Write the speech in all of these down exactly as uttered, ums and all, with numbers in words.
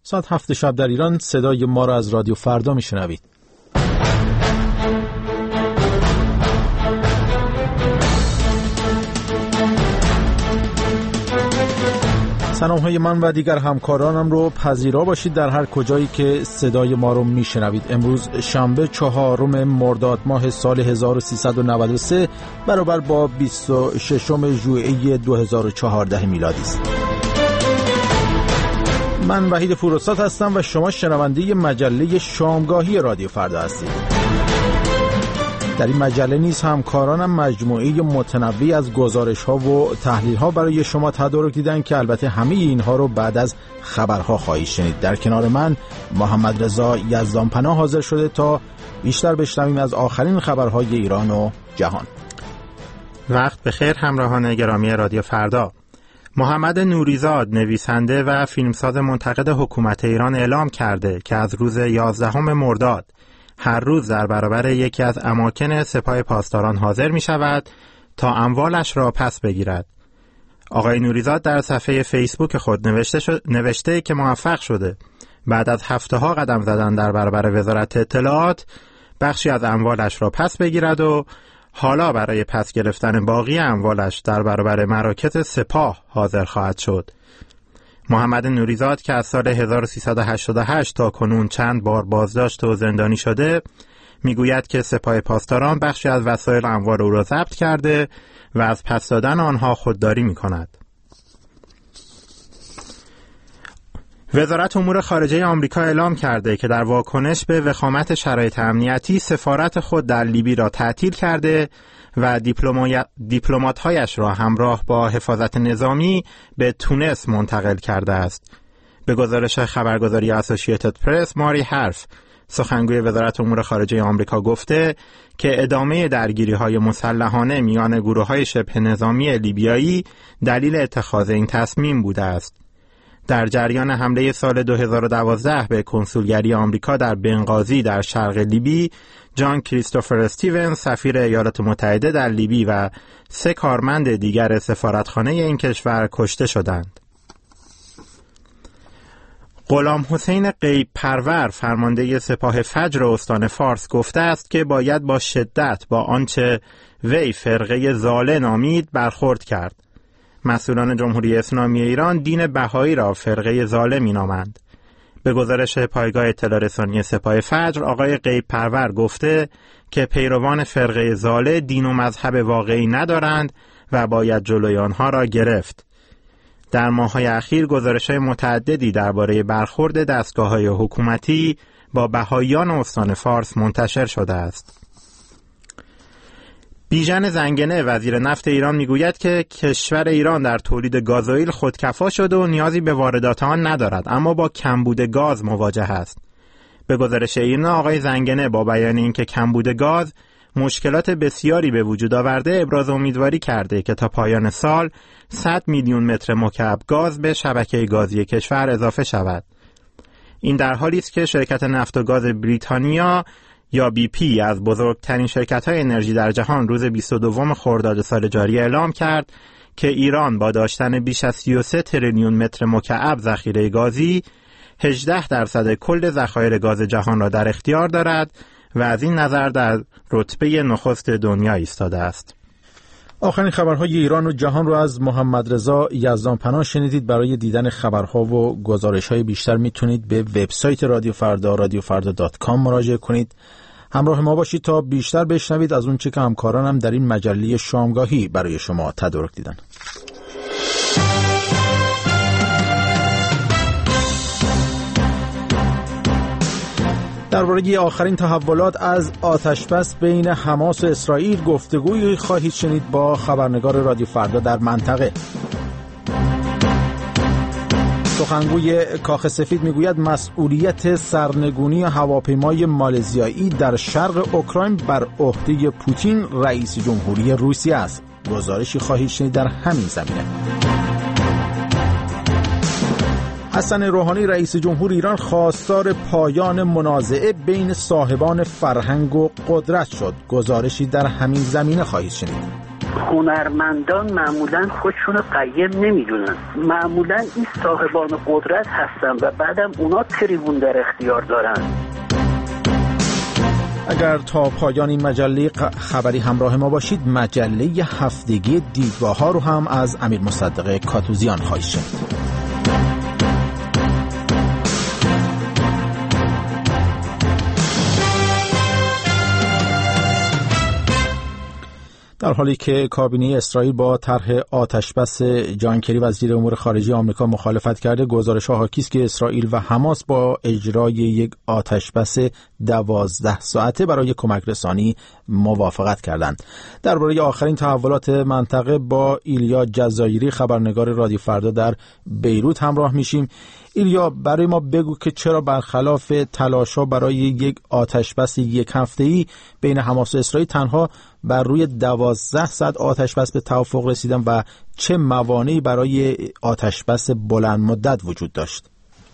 ساعت هفت شب در ایران صدای ما را از رادیو فردا میشنوید. سلام های من و دیگر همکارانم رو پذیرا باشید در هر کجایی که صدای ما رو میشنوید. امروز شنبه چهارم مرداد ماه سال هزار و سیصد و نود و سه برابر با بیست و ششم ژوئیه دو هزار و چهارده میلادی است. من وحید فروسات هستم و شما شنونده مجله شامگاهی رادیو فردا هستید. در این مجله نیز همکارانم مجموعه متنوعی از گزارش‌ها و تحلیل‌ها برای شما تدارک دیدن که البته همه اینها رو بعد از خبرها خواهید شنید. در کنار من محمد رضا یزدانپناه حاضر شده تا بیشتر بشنویم از آخرین خبرهای ایران و جهان. وقت بخیر همراهان گرامی رادیو فردا. محمد نوریزاد نویسنده و فیلمساز منتقد حکومت ایران اعلام کرده که از روز یازدهم مرداد هر روز در برابر یکی از اماکن سپاه پاسداران حاضر می شود تا اموالش را پس بگیرد. آقای نوریزاد در صفحه فیسبوک خود نوشته, شد، نوشته که موفق شده بعد از هفته ها قدم زدن در برابر وزارت اطلاعات بخشی از اموالش را پس بگیرد و حالا برای پس گرفتن باقی اموالش در برابر مراکز سپاه حاضر خواهد شد. محمد نوریزاد که از سال هزار و سیصد و هشتاد و هشت تا کنون چند بار بازداشت و زندانی شده میگوید که سپاه پاسداران بخشی از وسایل اموال او را ضبط کرده و از پس دادن آنها خودداری میکند. وزارت امور خارجه آمریکا اعلام کرده که در واکنش به وخامت شرایط امنیتی سفارت خود در لیبی را تعطیل کرده و دیپلمات‌هایش را همراه با حفاظت نظامی به تونس منتقل کرده است. به گزارش خبرگزاری اسوسییتد پرس، ماری حرف سخنگوی وزارت امور خارجه آمریکا گفته که ادامه درگیری‌های مسلحانه میان گروه‌های شبه نظامی لیبیایی دلیل اتخاذ این تصمیم بوده است. در جریان حمله سال دو هزار و دوازده به کنسولگری آمریکا در بنغازی در شرق لیبی، جان کریستوفر استیونز سفیر ایالات متحده در لیبی و سه کارمند دیگر سفارتخانه این کشور کشته شدند. غلام حسین غیب پرور فرمانده سپاه فجر استان فارس گفته است که باید با شدت با آنچه وی فرقه ضاله نامید برخورد کرد. مسئولان جمهوری اسلامی ایران دین بهایی را فرقه ضاله می‌نامند. به گزارش پایگاه اطلاع رسانی سپاه فجر، آقای غیب پرور گفته که پیروان فرقه ضاله دین و مذهب واقعی ندارند و باید جلوی آنها را گرفت. در ماه‌های اخیر گزارش‌های متعددی درباره برخورد دستگاه‌های حکومتی با بهائیان استان فارس منتشر شده است. بیژن زنگنه وزیر نفت ایران میگوید که کشور ایران در تولید گازوئیل خودکفا شده و نیازی به واردات آن ندارد، اما با کمبود گاز مواجه است. به گزارش ایرنا، آقای زنگنه با بیان اینکه کمبود گاز مشکلات بسیاری به وجود آورده ابراز امیدواری کرده که تا پایان سال صد میلیون متر مکعب گاز به شبکه گازی کشور اضافه شود. این در حالی است که شرکت نفت و گاز بریتانیا یا بی پی از بزرگترین شرکت‌های انرژی در جهان روز بیست و دوم خرداد سال جاری اعلام کرد که ایران با داشتن بیش از سی و سه تریلیون متر مکعب ذخیره گازی هجده درصد کل ذخایر گاز جهان را در اختیار دارد و از این نظر در رتبه نخست دنیا ایستاده است. آخرین خبرهای ایران و جهان رو از محمد رضا یزدانپناه شنیدید. برای دیدن خبرها و گزارش‌های بیشتر میتونید به وبسایت رادیو فردا رادیو فردا دات کام مراجعه کنید. همراه ما باشید تا بیشتر بشنوید از اون چه که همکارانم در این مجله شامگاهی برای شما تدارک دیدن. درباره آخرین تحولات از آتشبس بین حماس و اسرائیل گفتگویی خواهید شنید با خبرنگار رادیو فردا در منطقه. سخنگوی کاخ سفید میگوید مسئولیت سرنگونی هواپیمای مالزیایی در شرق اوکراین بر عهده پوتین رئیس جمهوری روسیه است. گزارشی خواهید شنید در همین زمینه. حسن روحانی رئیس جمهور ایران خواستار پایان منازعه بین صاحبان فرهنگ و قدرت شد. گزارشی در همین زمینه خواهید شنید. هنرمندان معمولا خودشون رو قیم نمیدونن، معمولا این صاحبان قدرت هستن و بعدم اونا تریبون در اختیار دارن. اگر تا پایان این مجله خبری همراه ما باشید، مجله هفتگی دیدگاه ها رو هم از امیر مصدق کاتوزیان خواهید شنید. در حالی که کابینه اسرائیل با طرح آتشبس جان کری وزیر امور خارجه آمریکا مخالفت کرده، گزارش‌ها حاکی است که اسرائیل و حماس با اجرای یک آتشبس دوازده ساعته برای کمک رسانی موافقت کردند. درباره آخرین تحولات منطقه با ایلیا جزایری، خبرنگار رادیو فردا در بیروت همراه میشیم. ایلیا، برای ما بگو که چرا برخلاف تلاش‌ها برای یک آتشبس یک هفته‌ای بین حماس و اسرائیل تنها بر روی دوازده ساعت آتشبس به توافق رسیدن و چه موانعی برای آتشبس بلند مدت وجود داشت؟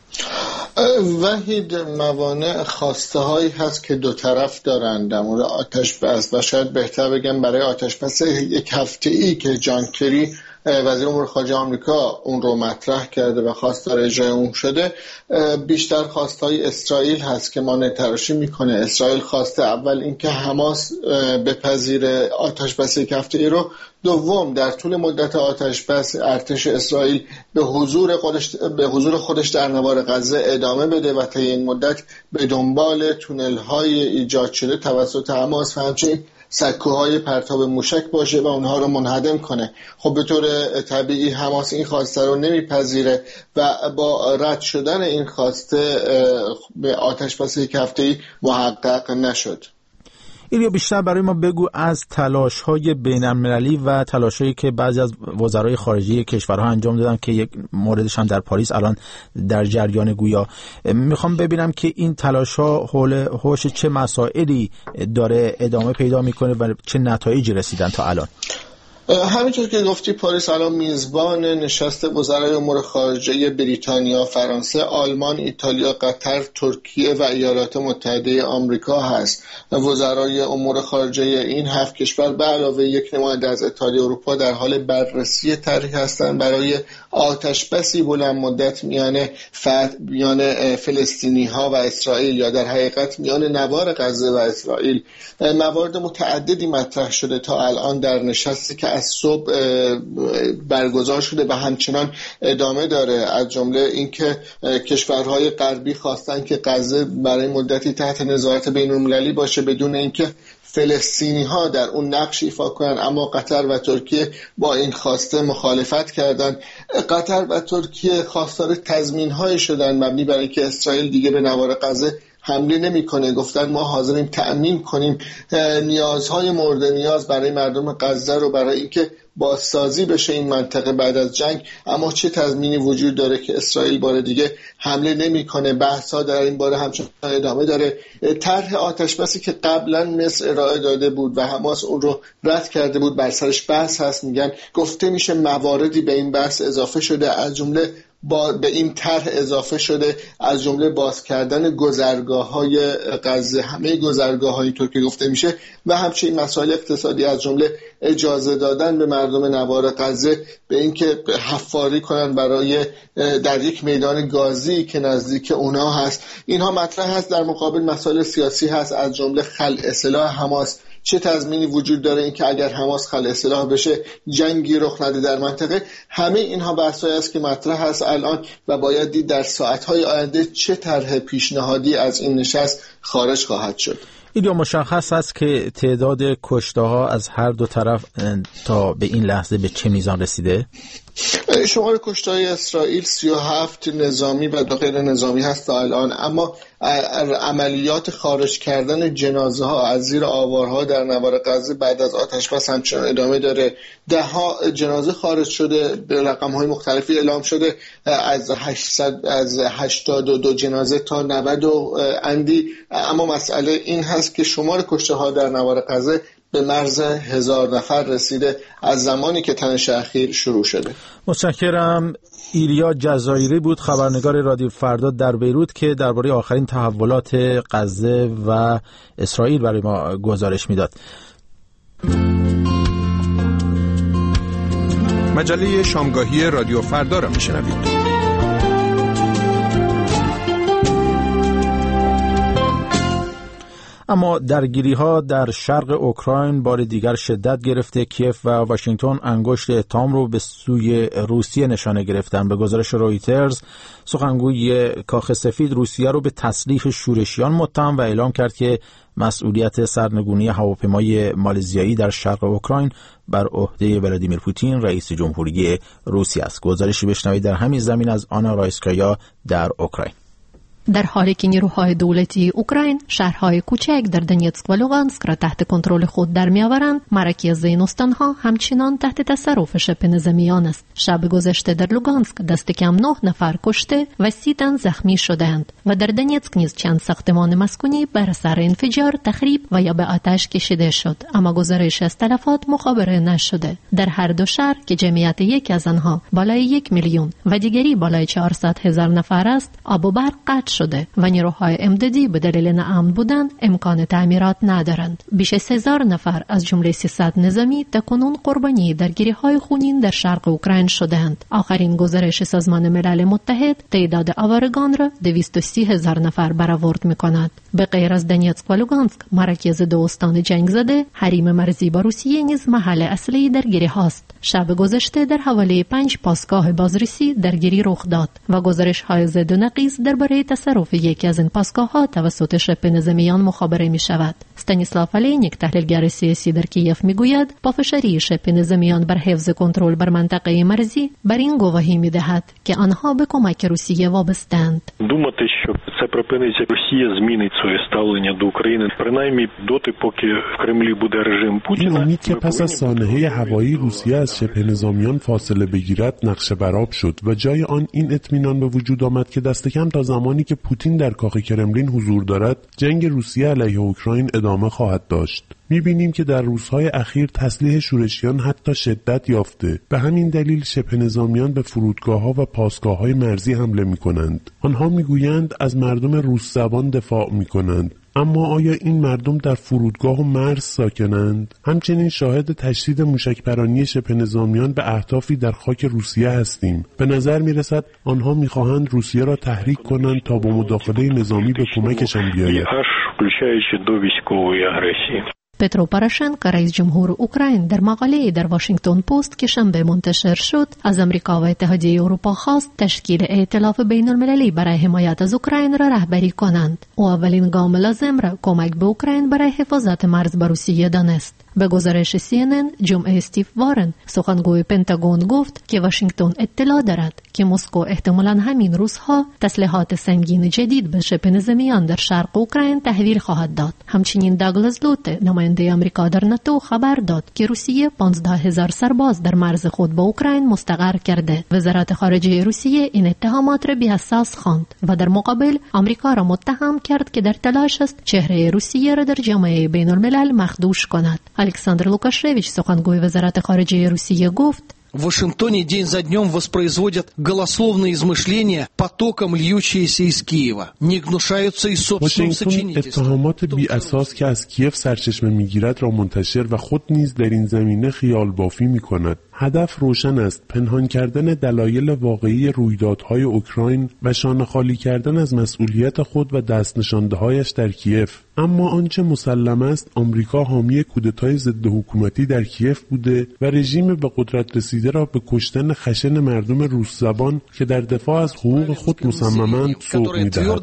وحید، موانع خواسته هایی هست که دو طرف دارن در مورد آتشبس و شاید بهتر بگم برای آتشبس یک هفته‌ای که جان کری وزیر امور خارجه آمریکا اون رو مطرح کرده و خواستار اجرای اون شده، بیشتر خواستهای اسرائیل هست که مانع تراشی میکنه. اسرائیل خواسته اول اینکه حماس بپذیره آتشبس یک هفته‌ای رو، دوم در طول مدت آتشبس ارتش اسرائیل به حضور خودش به حضور خودش در نوار غزه ادامه بده و طی این مدت به دنبال تونل های ایجاد شده توسط حماس و همچنین سکوهای پرتاب موشک باشه و اونها رو منهدم کنه. خب به طور طبیعی حماس این خواسته رو نمیپذیره و با رد شدن این خواسته به آتشبس یک هفته‌ای محقق نشد. ایلیا، بیشتر برای ما بگو از تلاش‌های بین‌المللی و تلاش‌هایی که بعضی از وزرای خارجه کشورها انجام دادن که یک موردش هم در پاریس الان در جریان گویا. میخوام ببینم که این تلاش‌ها حول هوش چه مسائلی داره ادامه پیدا میکنه و چه نتایجی رسیدن تا الان. همینطور که گفتی پاریس الان میزبان نشست وزرای امور خارجه بریتانیا، فرانسه، آلمان، ایتالیا، قطر، ترکیه و ایالات متحده آمریکا هست. وزرای امور خارجه این هفت کشور به علاوه یک نماینده از اتحادیه اروپا در حال بررسی طرحی هستند برای آتشبسی بلند مدت میان فتح میان فلسطینی ها و اسرائیل، یا در حقیقت میان نوار غزه و اسرائیل. موارد متعددی مطرح شده تا الان در نشستی که از صبح برگزار شده و همچنان ادامه داره، از جمله اینکه کشورهای غربی خواستن که غزه برای مدتی تحت نظارت بین‌المللی باشه بدون اینکه فلسطینی ها در اون نقش ایفا کنن، اما قطر و ترکیه با این خواسته مخالفت کردند. قطر و ترکیه خواستار تضمین های شدن مبنی بر اینکه اسرائیل دیگه به نوار غزه حمله نمی‌کنه. گفتن ما حاضریم تأمین کنیم نیازهای مورد نیاز برای مردم غزه رو برای اینکه بازسازی بشه این منطقه بعد از جنگ، اما چه تضمینی وجود داره که اسرائیل بار دیگه حمله نمی‌کنه؟ بحث‌ها در این باره همچنان ادامه داره. طرح آتشبسی که قبلا مصر ارائه داده بود و حماس اون رو رد کرده بود بر سرش بحث هست. میگن گفته میشه مواردی به این بحث اضافه شده، از جمله با به این طرح اضافه شده از جمله باز کردن گذرگاه‌های غزه، همه گذرگاه‌هایی طور که گفته میشه، و همچنین مسائل اقتصادی از جمله اجازه دادن به مردم نوار غزه به اینکه حفاری کنن برای در یک میدان گازی که نزدیک اونا هست. اینها مطرح هست. در مقابل مسائل سیاسی هست، از جمله خلع سلاح حماس. چه تضمینی وجود داره اینکه اگر حماس خلع سلاح بشه جنگی رخ نده در منطقه؟ همه اینها بحثایی است که مطرح هست الان و باید دید در ساعت‌های آینده چه طرح پیشنهادی از این نشست خارج خواهد شد. ایلیا، مشخص است که تعداد کشته‌ها از هر دو طرف تا به این لحظه به چه میزان رسیده؟ شمار کشته‌های اسرائیل سی و هفت نظامی و دو غیر نظامی هست تا الان، اما عملیات خارج کردن جنازه ها از زیر آوارها در نوار غزه بعد از آتشبس همچنان ادامه داره. ده ها جنازه خارج شده، به رقم های مختلفی اعلام شده، از هشتصد از هشتاد و دو جنازه تا نود و اندی. اما مسئله این هست که شمار کشته ها در نوار غزه به مرز هزار نفر رسیده از زمانی که تنش اخیر شروع شده. متشکرم. ایلیا جزایری بود، خبرنگار رادیو فردا در بیروت، که درباره آخرین تحولات غزه و اسرائیل برای ما گزارش میداد. مجله شامگاهی رادیو فردا را میشنوید. اما درگیری‌ها در شرق اوکراین بار دیگر شدت گرفته. کیف و واشنگتن انگشت اتهام رو به سوی روسیه نشانه گرفتن. به گزارش رویترز، سخنگوی کاخ سفید روسیه رو به تسلیح شورشیان متهم و اعلام کرد که مسئولیت سرنگونی هواپیمای مالزیایی در شرق اوکراین بر عهده ولادیمیر پوتین رئیس جمهوری روسیه است. گزارشی بشنوید در همین زمین از آنا رایسکایا در اوکراین. در حالی که نیروهای دولتی اوکراین شهرهای کوچک در دنیتسک و لوگانسک را تحت کنترل خود در می‌آورند، مراکز این استانها همچنان تحت تصرف شبه نظامیان است. شب گذشته در لوگانسک دست کم نه نفر کشته و سی تن زخمی شدند و در دنیتسک نیز چند ساختمان مسکونی بر اثر انفجار تخریب و یا به آتش کشیده شد، اما گزارش از تلفات مخابره نشده. در هر دو شهر که جمعیت یک از آنها بالای یک میلیون و دیگری بالای چهارصد هزار نفر است، آب و برق قطع شده و نیروهای امدادی به دلیل ناامن بودن امکان تعمیرات ندارند. بیش از هزار نفر از جمله سیصد نظامی تاکنون قربانی درگیری‌های خونین در شرق اوکراین شدند. آخرین گزارش سازمان ملل متحد تعداد آوارگان را دویست و سی هزار نفر برآورد می‌کند. به غیر از دنیتسک و لوگانسک، مراکز دو استان جنگ زده، حریم مرزی با روسیه نیز محل اصلی درگیری‌هاست. شب گذشته در حوالی پنج پاسگاه بازرسی درگیری رخ داد و گزارش‌های زد و نقیض درباره تصرف یکی از این پاسگاه‌ها توسط شبه نظامیان مخابره می‌شود. استانیسلاو آلینیک، تحلیلگر سیاسی در کیف، می‌گوید پافشاری شبه نظامیان بر حفظ کنترل بر منطقه مرزی بر این گواهی می‌دهد که آنها به کمک روسیه وابسته‌اند. Думати, що це припиниться, Росія змінить своє ставлення до України, принаймні доти, поки в Кремлі буде режим Путіна. این امید که پس از سانحه هوایی روسیه از شبه نظامیان فاصله بگیرد نقش برآب شد و جای آن این اطمینان به وجود آمد که دست کم تا زمانی که پوتین در کاخ کرملین حضور دارد، جنگ روسیه علیه اوکراین ادامه خواهد داشت. می‌بینیم که در روزهای اخیر تسلیح شورشیان حتی شدت یافته. به همین دلیل شبه نظامیان به فرودگاه‌ها و پاسگاه‌های مرزی حمله می‌کنند. آنها می‌گویند از مردم روس زبان دفاع می‌کنند. اما آیا این مردم در فرودگاه و مرز ساکنند؟ همچنین شاهد تشدید موشک‌پرانی شبه نظامیان به اهدافی در خاک روسیه هستیم. به نظر می‌رسد آنها می‌خواهند روسیه را تحریک کنند تا با مداخله نظامی به کمکشان بیاید. پترو پاروشنکو، رئیس جمهور اوکراین، در مقاله‌ای در واشنگتن پست که شنبه منتشر شد از آمریکا و اتحادیه اروپا خواست تشکیل ائتلاف بین‌المللی برای حمایت از اوکراین را رهبری کنند. او اولین گام لازم را کمک به اوکراین برای حفاظت مرز با روسیه دانست. به گزارش سی ان ان، جمعه استیو وارن، سخنگوی پنتاگون، گفت که واشنگتن اطلاع دارد که مسکو احتمالاً همین روزها تسلیحات سنگین جدید به شبه نظامیان در شرق اوکراین تحویل خواهد داد. همچنین داگلاس لوت، نماینده آمریکا در ناتو، خبر داد که روسیه پانزده هزار سرباز در مرز خود با اوکراین مستقر کرده. وزارت خارجه روسیه این اتهامات را بی‌اساس خواند و در مقابل آمریکا را متهم کرد که در تلاش است چهره روسیه را در جامعه بین‌الملل مخدوش کند. الکساندر لوکاشویچ، سخنگوی وزارت خارجه روسیه، گفت В Вашингтоне день за днем воспроизводят голословные измышления, потоком льющиеся из Киева. Не гнушаются и собственным сочинительством. اتهامات بی اساس که از کیف سرچشمه میگیرد را منتشر و خود نیز در این زمینه خیال بافی میکند. هدف روشن است: پنهان کردن دلایل واقعی رویدادهای اوکراین و شانه خالی کردن از مسئولیت خود و دست نشانده‌هایش در کیف. اما آنچه مسلم است، آمریکا حامی کودتای ضد حکومتی در کیف بوده و رژیم به قدرت رسیده را به کشتن خشن مردم روس زبان که در دفاع از حقوق خود مصممند سوق می‌دهد.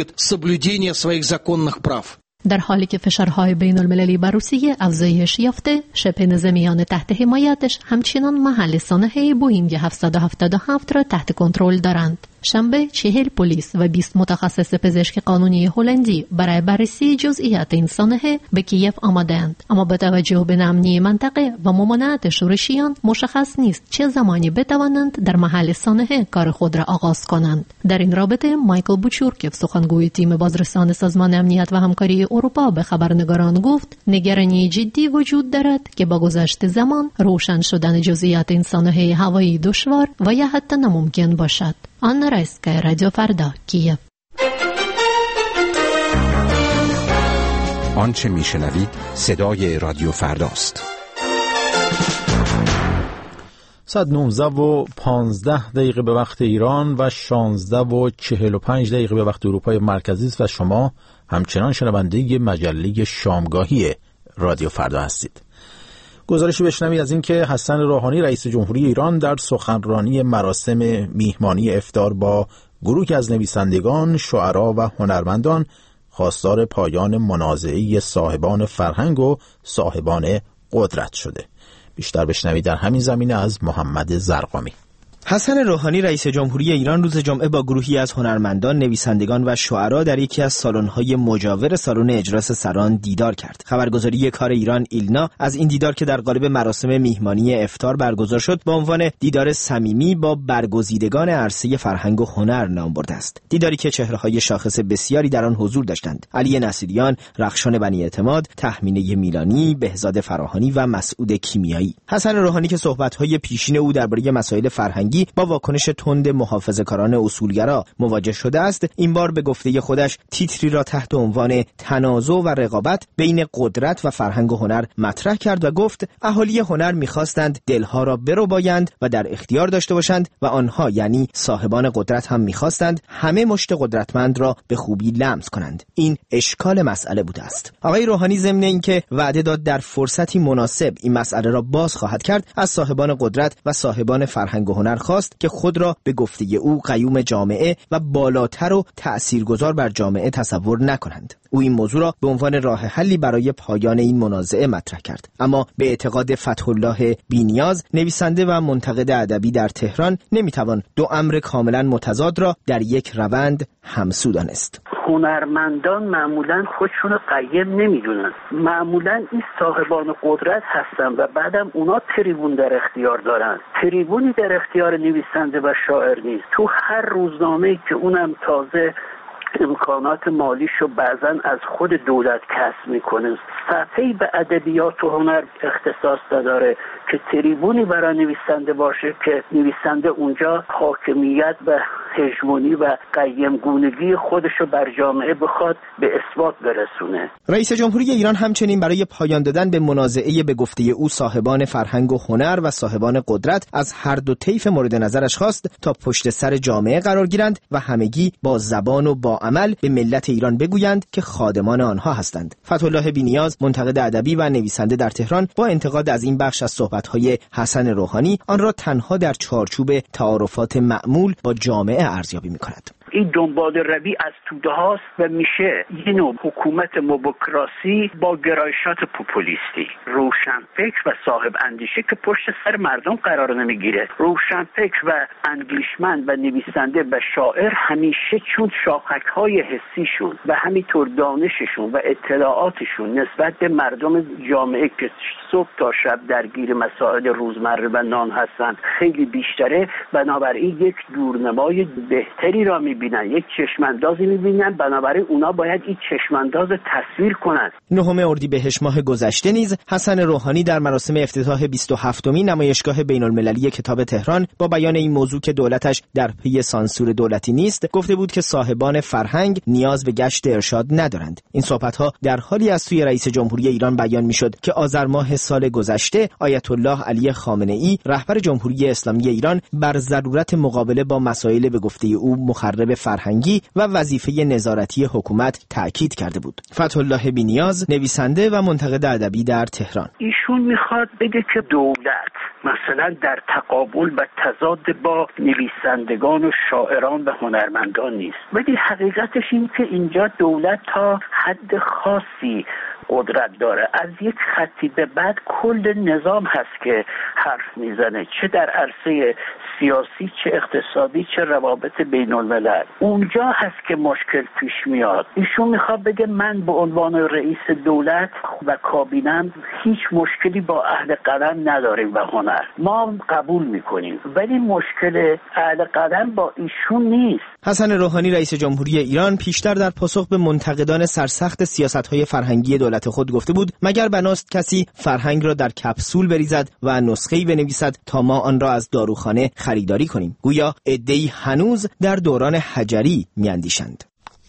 در حالی که فشارهای بین المللی بر روسیه افزایش یافته، شبه نظامیان تحت حمایتش همچنان محل صنایع بوئینگ هفتصد و هفتاد و هفت را تحت کنترل دارند. شنبه چهل پلیس و بیست متخصص پزشک قانونی هلندی برای بررسی جزئیات این صنایع به کیف آمدند، اما با توجه به امنیت منطقه و ممانعت شورشیان مشخص نیست چه زمانی بتوانند در محل صنایع کار خود را آغاز کنند. در این رابطه مایکل بوچورکیف، سخنگوی تیم بازرسان سازمان امنیت و همکاری اروپا، به خبرنگاران گفت نگرانی جدی وجود دارد که با گذشت زمان روشن شدن جزئیات این صنایع هوایی دشوار و یا حتی ناممکن باشد. آنا رایسکایا، رادیو فردا، کیف. آنچه میشنوید صدای رادیو فرداست. ساعت نوزده و پانزده دقیقه به وقت ایران و شانزده و چهل و پنج دقیقه به وقت اروپای مرکزی است و شما همچنان شنونده مجله شامگاهی رادیو فردا هستید. گزارشی بشنوید از اینکه حسن روحانی رئیس جمهوری ایران در سخنرانی مراسم میهمانی افطار با گروهی از نویسندگان، شعرا و هنرمندان خواستار پایان منازعه صاحبان فرهنگ و صاحبان قدرت شده. بیشتر بشنوید در همین زمینه از محمد زرقامی. حسن روحانی رئیس جمهوری ایران روز جمعه با گروهی از هنرمندان، نویسندگان و شعرا در یکی از سالن‌های مجاور سالن اجلاس سران دیدار کرد. خبرگزاری کار ایران ایلنا از این دیدار که در قالب مراسم میهمانی افطار برگزار شد با عنوان دیدار صمیمی با برگزیدگان عرصه فرهنگ و هنر نام برده است. دیداری که چهره‌های شاخص بسیاری در آن حضور داشتند: علی نصیریان، رخشان بنی اعتماد، تهمینه میلانی، بهزاد فراهانی و مسعود کیمیایی. حسن روحانی که صحبت‌های پیشین او درباره مسائل فرهنگی با واکنش تند محافظه‌کاران اصولگرا مواجه شده است، این بار به گفته خودش تیتری را تحت عنوان تنازع و رقابت بین قدرت و فرهنگ و هنر مطرح کرد و گفت اهالی هنر می‌خواستند دلها را بربایند و در اختیار داشته باشند و آنها یعنی صاحبان قدرت هم می‌خواستند همه مشت قدرتمند را به خوبی لمس کنند. این اشکال مسئله بوده است. آقای روحانی ضمن اینکه وعده داد در فرصتی مناسب این مسئله را باز خواهد کرد، از صاحبان قدرت و صاحبان فرهنگ و هنر خواست که خود را به گفته او قیوم جامعه و بالاتر و تأثیرگذار بر جامعه تصور نکنند. او این موضوع را به عنوان راه حلی برای پایان این منازعه مطرح کرد، اما به اعتقاد فتح الله بی‌نیاز، نویسنده و منتقد ادبی در تهران، نمیتوان دو امر کاملا متضاد را در یک روند همسو دانست. هنرمندان معمولا خودشون رو قیم نمیدونن، معمولا این صاحبان قدرت هستن و بعدم اونا تریبون در اختیار دارن. تریبونی در اختیار نویسنده و شاعر نیست. تو هر روزنامه‌ای که اونم تازه امکانات مالیشو بعضن از خود دولت کسب میکنه، صفحه‌ای به ادبیات و هنر اختصاص داره که تریبونی برای نویسنده باشه که نویسنده اونجا حاکمیت و هژمونی و قیمگونگی خودشو بر جامعه بخواد به اثبات برسونه. رئیس جمهوری ایران همچنین برای پایان دادن به منازعه به گفته او صاحبان فرهنگ و هنر و صاحبان قدرت از هر دو طیف مورد نظرش خواست تا پشت سر جامعه قرار گیرند و همگی با زبان و با عمل به ملت ایران بگویند که خادمان آنها هستند. فتح الله بی‌نیاز، منتقد ادبی و نویسنده در تهران، با انتقاد از این بخش از صحبت‌های حسن روحانی، آن را تنها در چارچوب تعارفات معمول با جامعه ارزیابی می‌کند. این دنبال روی از توده هاست و میشه یه نوع حکومت موبوکراسی با گرایشات پوپولیستی، روشنفکر و صاحب اندیشه که پشت سر مردم قرار نمیگیره. روشنفکر و اندیشمند و نویسنده و شاعر همیشه چون شاخک‌های حسیشون و همینطور دانششون و اطلاعاتشون نسبت به مردم جامعه که صبح تا شب درگیر مسائل روزمره و نان هستن خیلی بیشتره، بنابراین یک دورنمای بهتری را می بینن، یک چشماندازی می‌بینن، بنابراین اونا باید این چشمانداز تصویر کنند. نهم اردیبهشت ماه گذشته نیز حسن روحانی در مراسم افتتاح بیست و هفتمین نمایشگاه بین‌المللی کتاب تهران با بیان این موضوع که دولتش در پی سانسور دولتی نیست، گفته بود که صاحبان فرهنگ نیاز به گشت ارشاد ندارند. این صحبت‌ها در حالی از سوی رئیس جمهوری ایران بیان می‌شد که آذر ماه سال گذشته آیت الله علی خامنه‌ای، رهبر جمهوری اسلامی ایران، بر ضرورت مقابله با مسائل به گفته او مخرب فرهنگی و وظیفه نظارتی حکومت تأکید کرده بود. فتح الله بی‌نیاز، نویسنده و منتقد ادبی در تهران، ایشون میخواد بگه که دولت مثلا در تقابل و تضاد با نویسندگان و شاعران و هنرمندان نیست، ولی حقیقتش این که اینجا دولت تا حد خاصی قدرت داره. از یک خطی به بعد کل نظام هست که حرف میزنه، چه در عرصه سیاسی، چه اقتصادی، چه روابط بین الملل. اونجا هست که مشکل پیش میاد. ایشون میخواد بگه من به عنوان رئیس دولت و کابینم هیچ مشکلی با اهل قلم نداریم و هنر، ما قبول میکنیم، ولی مشکل اهل قلم با ایشون نیست. حسن روحانی رئیس جمهوری ایران پیشتر در پاسخ به منتقدان سرسخت سیاست‌های فرهنگی دولت خود گفته بود مگر بناست کسی فرهنگ را در کپسول بریزد و نسخه‌ای بنویسد تا ما آن را از داروخانه خریداری کنیم. گویا عده‌ای هنوز در دوران حجری میاندیشند.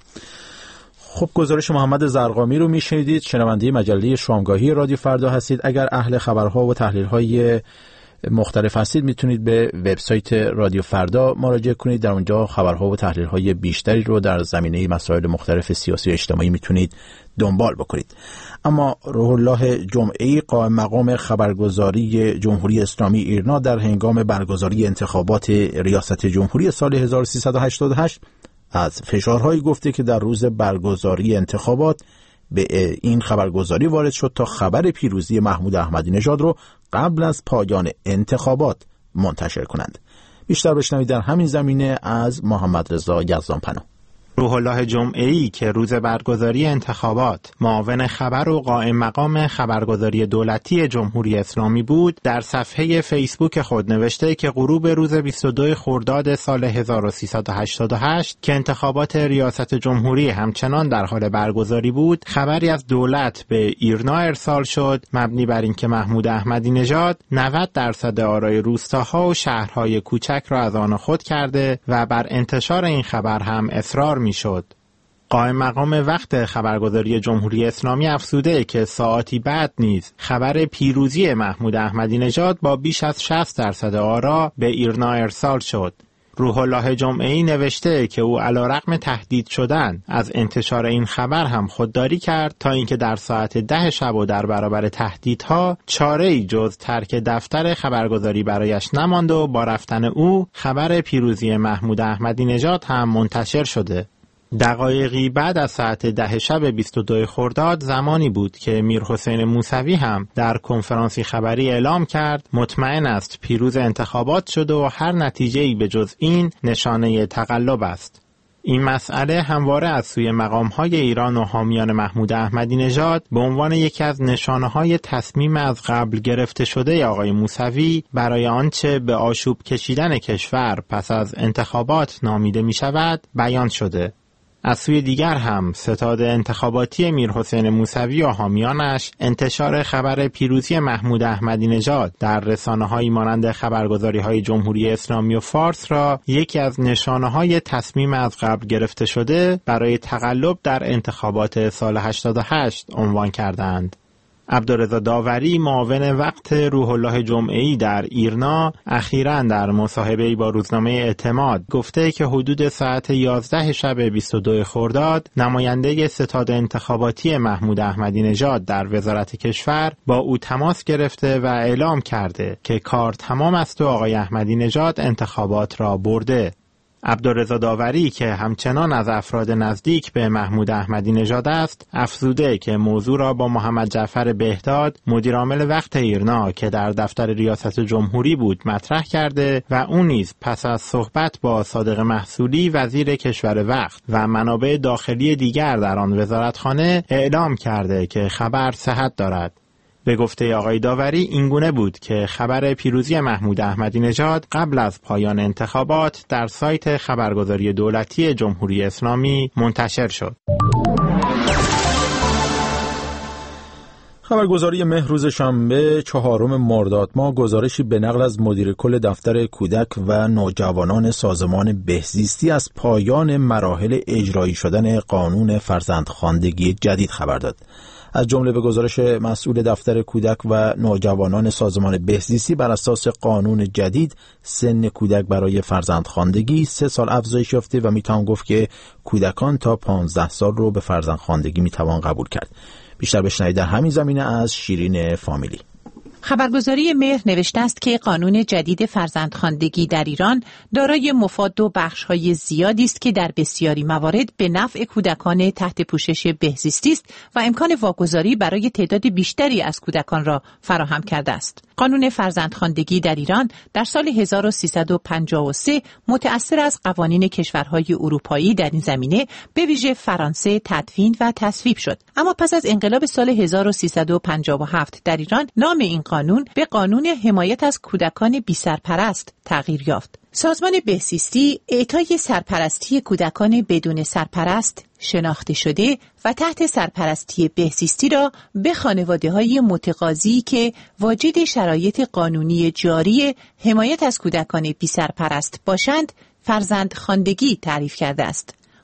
خب گزارش محمد زرقامی رو میشنیدید. شنونده مجله شامگاهی رادیو فردا هستید. اگر اهل خبرها و تحلیل‌های مختلف هستید میتونید به وبسایت رادیو فردا مراجعه کنید. در اونجا خبرها و تحلیل‌های بیشتری رو در زمینه مسائل مختلف سیاسی و اجتماعی میتونید دنبال بکنید. اما روح الله جمعه‌ای قائم مقام خبرگزاری جمهوری اسلامی ایرنا در هنگام برگزاری انتخابات ریاست جمهوری سال هزار و سیصد و هشتاد و هشت از فشارهایی گفته که در روز برگزاری انتخابات به این خبرگزاری وارد شد تا خبر پیروزی محمود احمدی نژاد رو قبل از پایان انتخابات منتشر کنند. بیشتر بشنوید در همین زمینه از محمد رضا یزدانپناه. روح الله جمعه‌ای که روز برگزاری انتخابات معاون خبر و قائم مقام خبرگزاری دولتی جمهوری اسلامی بود، در صفحه فیسبوک خود نوشته که غروب روز بیست و دو خرداد سال هزار و سیصد و هشتاد و هشت که انتخابات ریاست جمهوری همچنان در حال برگزاری بود، خبری از دولت به ایرنا ارسال شد مبنی بر اینکه محمود احمدی نژاد نود درصد آرای روستاها و شهرهای کوچک را از آن خود کرده و بر انتشار این خبر هم اصرار می شد. قائم مقام وقت خبرگزاری جمهوری اسلامی افزوده که ساعتی بعد نیز خبر پیروزی محمود احمدی نژاد با بیش از شصت درصد آرا به ایرنا ارسال شد. روح الله جمعه‌ای نوشته که او علیرغم تهدید شدن از انتشار این خبر هم خودداری کرد تا اینکه در ساعت ده شب و در برابر تهدیدها چاره‌ای جز ترک دفتر خبرگزاری برایش نماند و با رفتن او خبر پیروزی محمود احمدی نژاد هم منتشر شده. دقایقی بعد از ساعت ده شب بیست و دو خرداد زمانی بود که میرحسین موسوی هم در کنفرانسی خبری اعلام کرد مطمئن است پیروز انتخابات شده و هر نتیجه‌ای به جز این نشانه تقلب است. این مسئله همواره از سوی مقام‌های ایران و حامیان محمود احمدی نژاد به عنوان یکی از نشانه‌های تصمیم از قبل گرفته شده آقای موسوی برای آنچه به آشوب کشیدن کشور پس از انتخابات نامیده می‌شود بیان شده. از سوی دیگر هم ستاد انتخاباتی میرحسین موسوی و حامیانش انتشار خبر پیروزی محمود احمدی نژاد در رسانه‌هایی مانند خبرگزاری‌های جمهوری اسلامی و فارس را یکی از نشانه‌های تصمیم از قبل گرفته شده برای تقلب در انتخابات سال هشتاد و هشت عنوان کردند. عبدالرضا داوری معاون وقت روح الله جمعه‌ای در ایرنا اخیراً در مصاحبه‌ای با روزنامه اعتماد گفته که حدود ساعت یازده شب بیست و دو خرداد نماینده ستاد انتخاباتی محمود احمدی نژاد در وزارت کشور با او تماس گرفته و اعلام کرده که کار تمام است و آقای احمدی نژاد انتخابات را برده. عبدالرضا داوری که همچنان از افراد نزدیک به محمود احمدی نژاد است، افزوده که موضوع را با محمد جعفر بهداد مدیرعامل وقت ایرنا که در دفتر ریاست جمهوری بود مطرح کرده و اون نیز پس از صحبت با صادق محصولی وزیر کشور وقت و منابع داخلی دیگر در آن وزارتخانه اعلام کرده که خبر صحت دارد. به گفته آقای داوری اینگونه بود که خبر پیروزی محمود احمدی نژاد قبل از پایان انتخابات در سایت خبرگزاری دولتی جمهوری اسلامی منتشر شد. خبرگزاری مهر روز شنبه چهارم مرداد ماه گزارشی به نقل از مدیر کل دفتر کودک و نوجوانان سازمان بهزیستی از پایان مراحل اجرایی شدن قانون فرزندخواندگی جدید خبر داد. از جمله به گزارش مسئول دفتر کودک و نوجوانان سازمان بهزیستی بر اساس قانون جدید سن کودک برای فرزندخواندگی سه سال افزایش یافته و میتوان گفت که کودکان تا پانزده سال رو به فرزندخواندگی میتوان قبول کرد. بیشتر بشنوید در همین زمینه از شیرین فامیلی. خبرگزاری مهر نوشته است که قانون جدید فرزندخواندگی در ایران دارای مفاد و بخش‌های زیادی است که در بسیاری موارد به نفع کودکان تحت پوشش بهزیستی است و امکان واگذاری برای تعداد بیشتری از کودکان را فراهم کرده است. قانون فرزندخواندگی در ایران در سال هزار و سیصد و پنجاه و سه متأثر از قوانین کشورهای اروپایی در این زمینه به ویژه فرانسه تدوین و تصویب شد. اما پس از انقلاب سال هزار و سیصد و پنجاه و هفت در ایران نام این قانون به قانون حمایت از کودکان بی سرپرست تغییر یافت. سازمان بهزیستی اعطای سرپرستی کودکان بدون سرپرست شناخته شده و تحت سرپرستی بهزیستی را به خانواده‌های متقاضی که واجد شرایط قانونی جاری حمایت از کودکان بی سرپرست باشند فرزندخواندگی تعریف کرده است.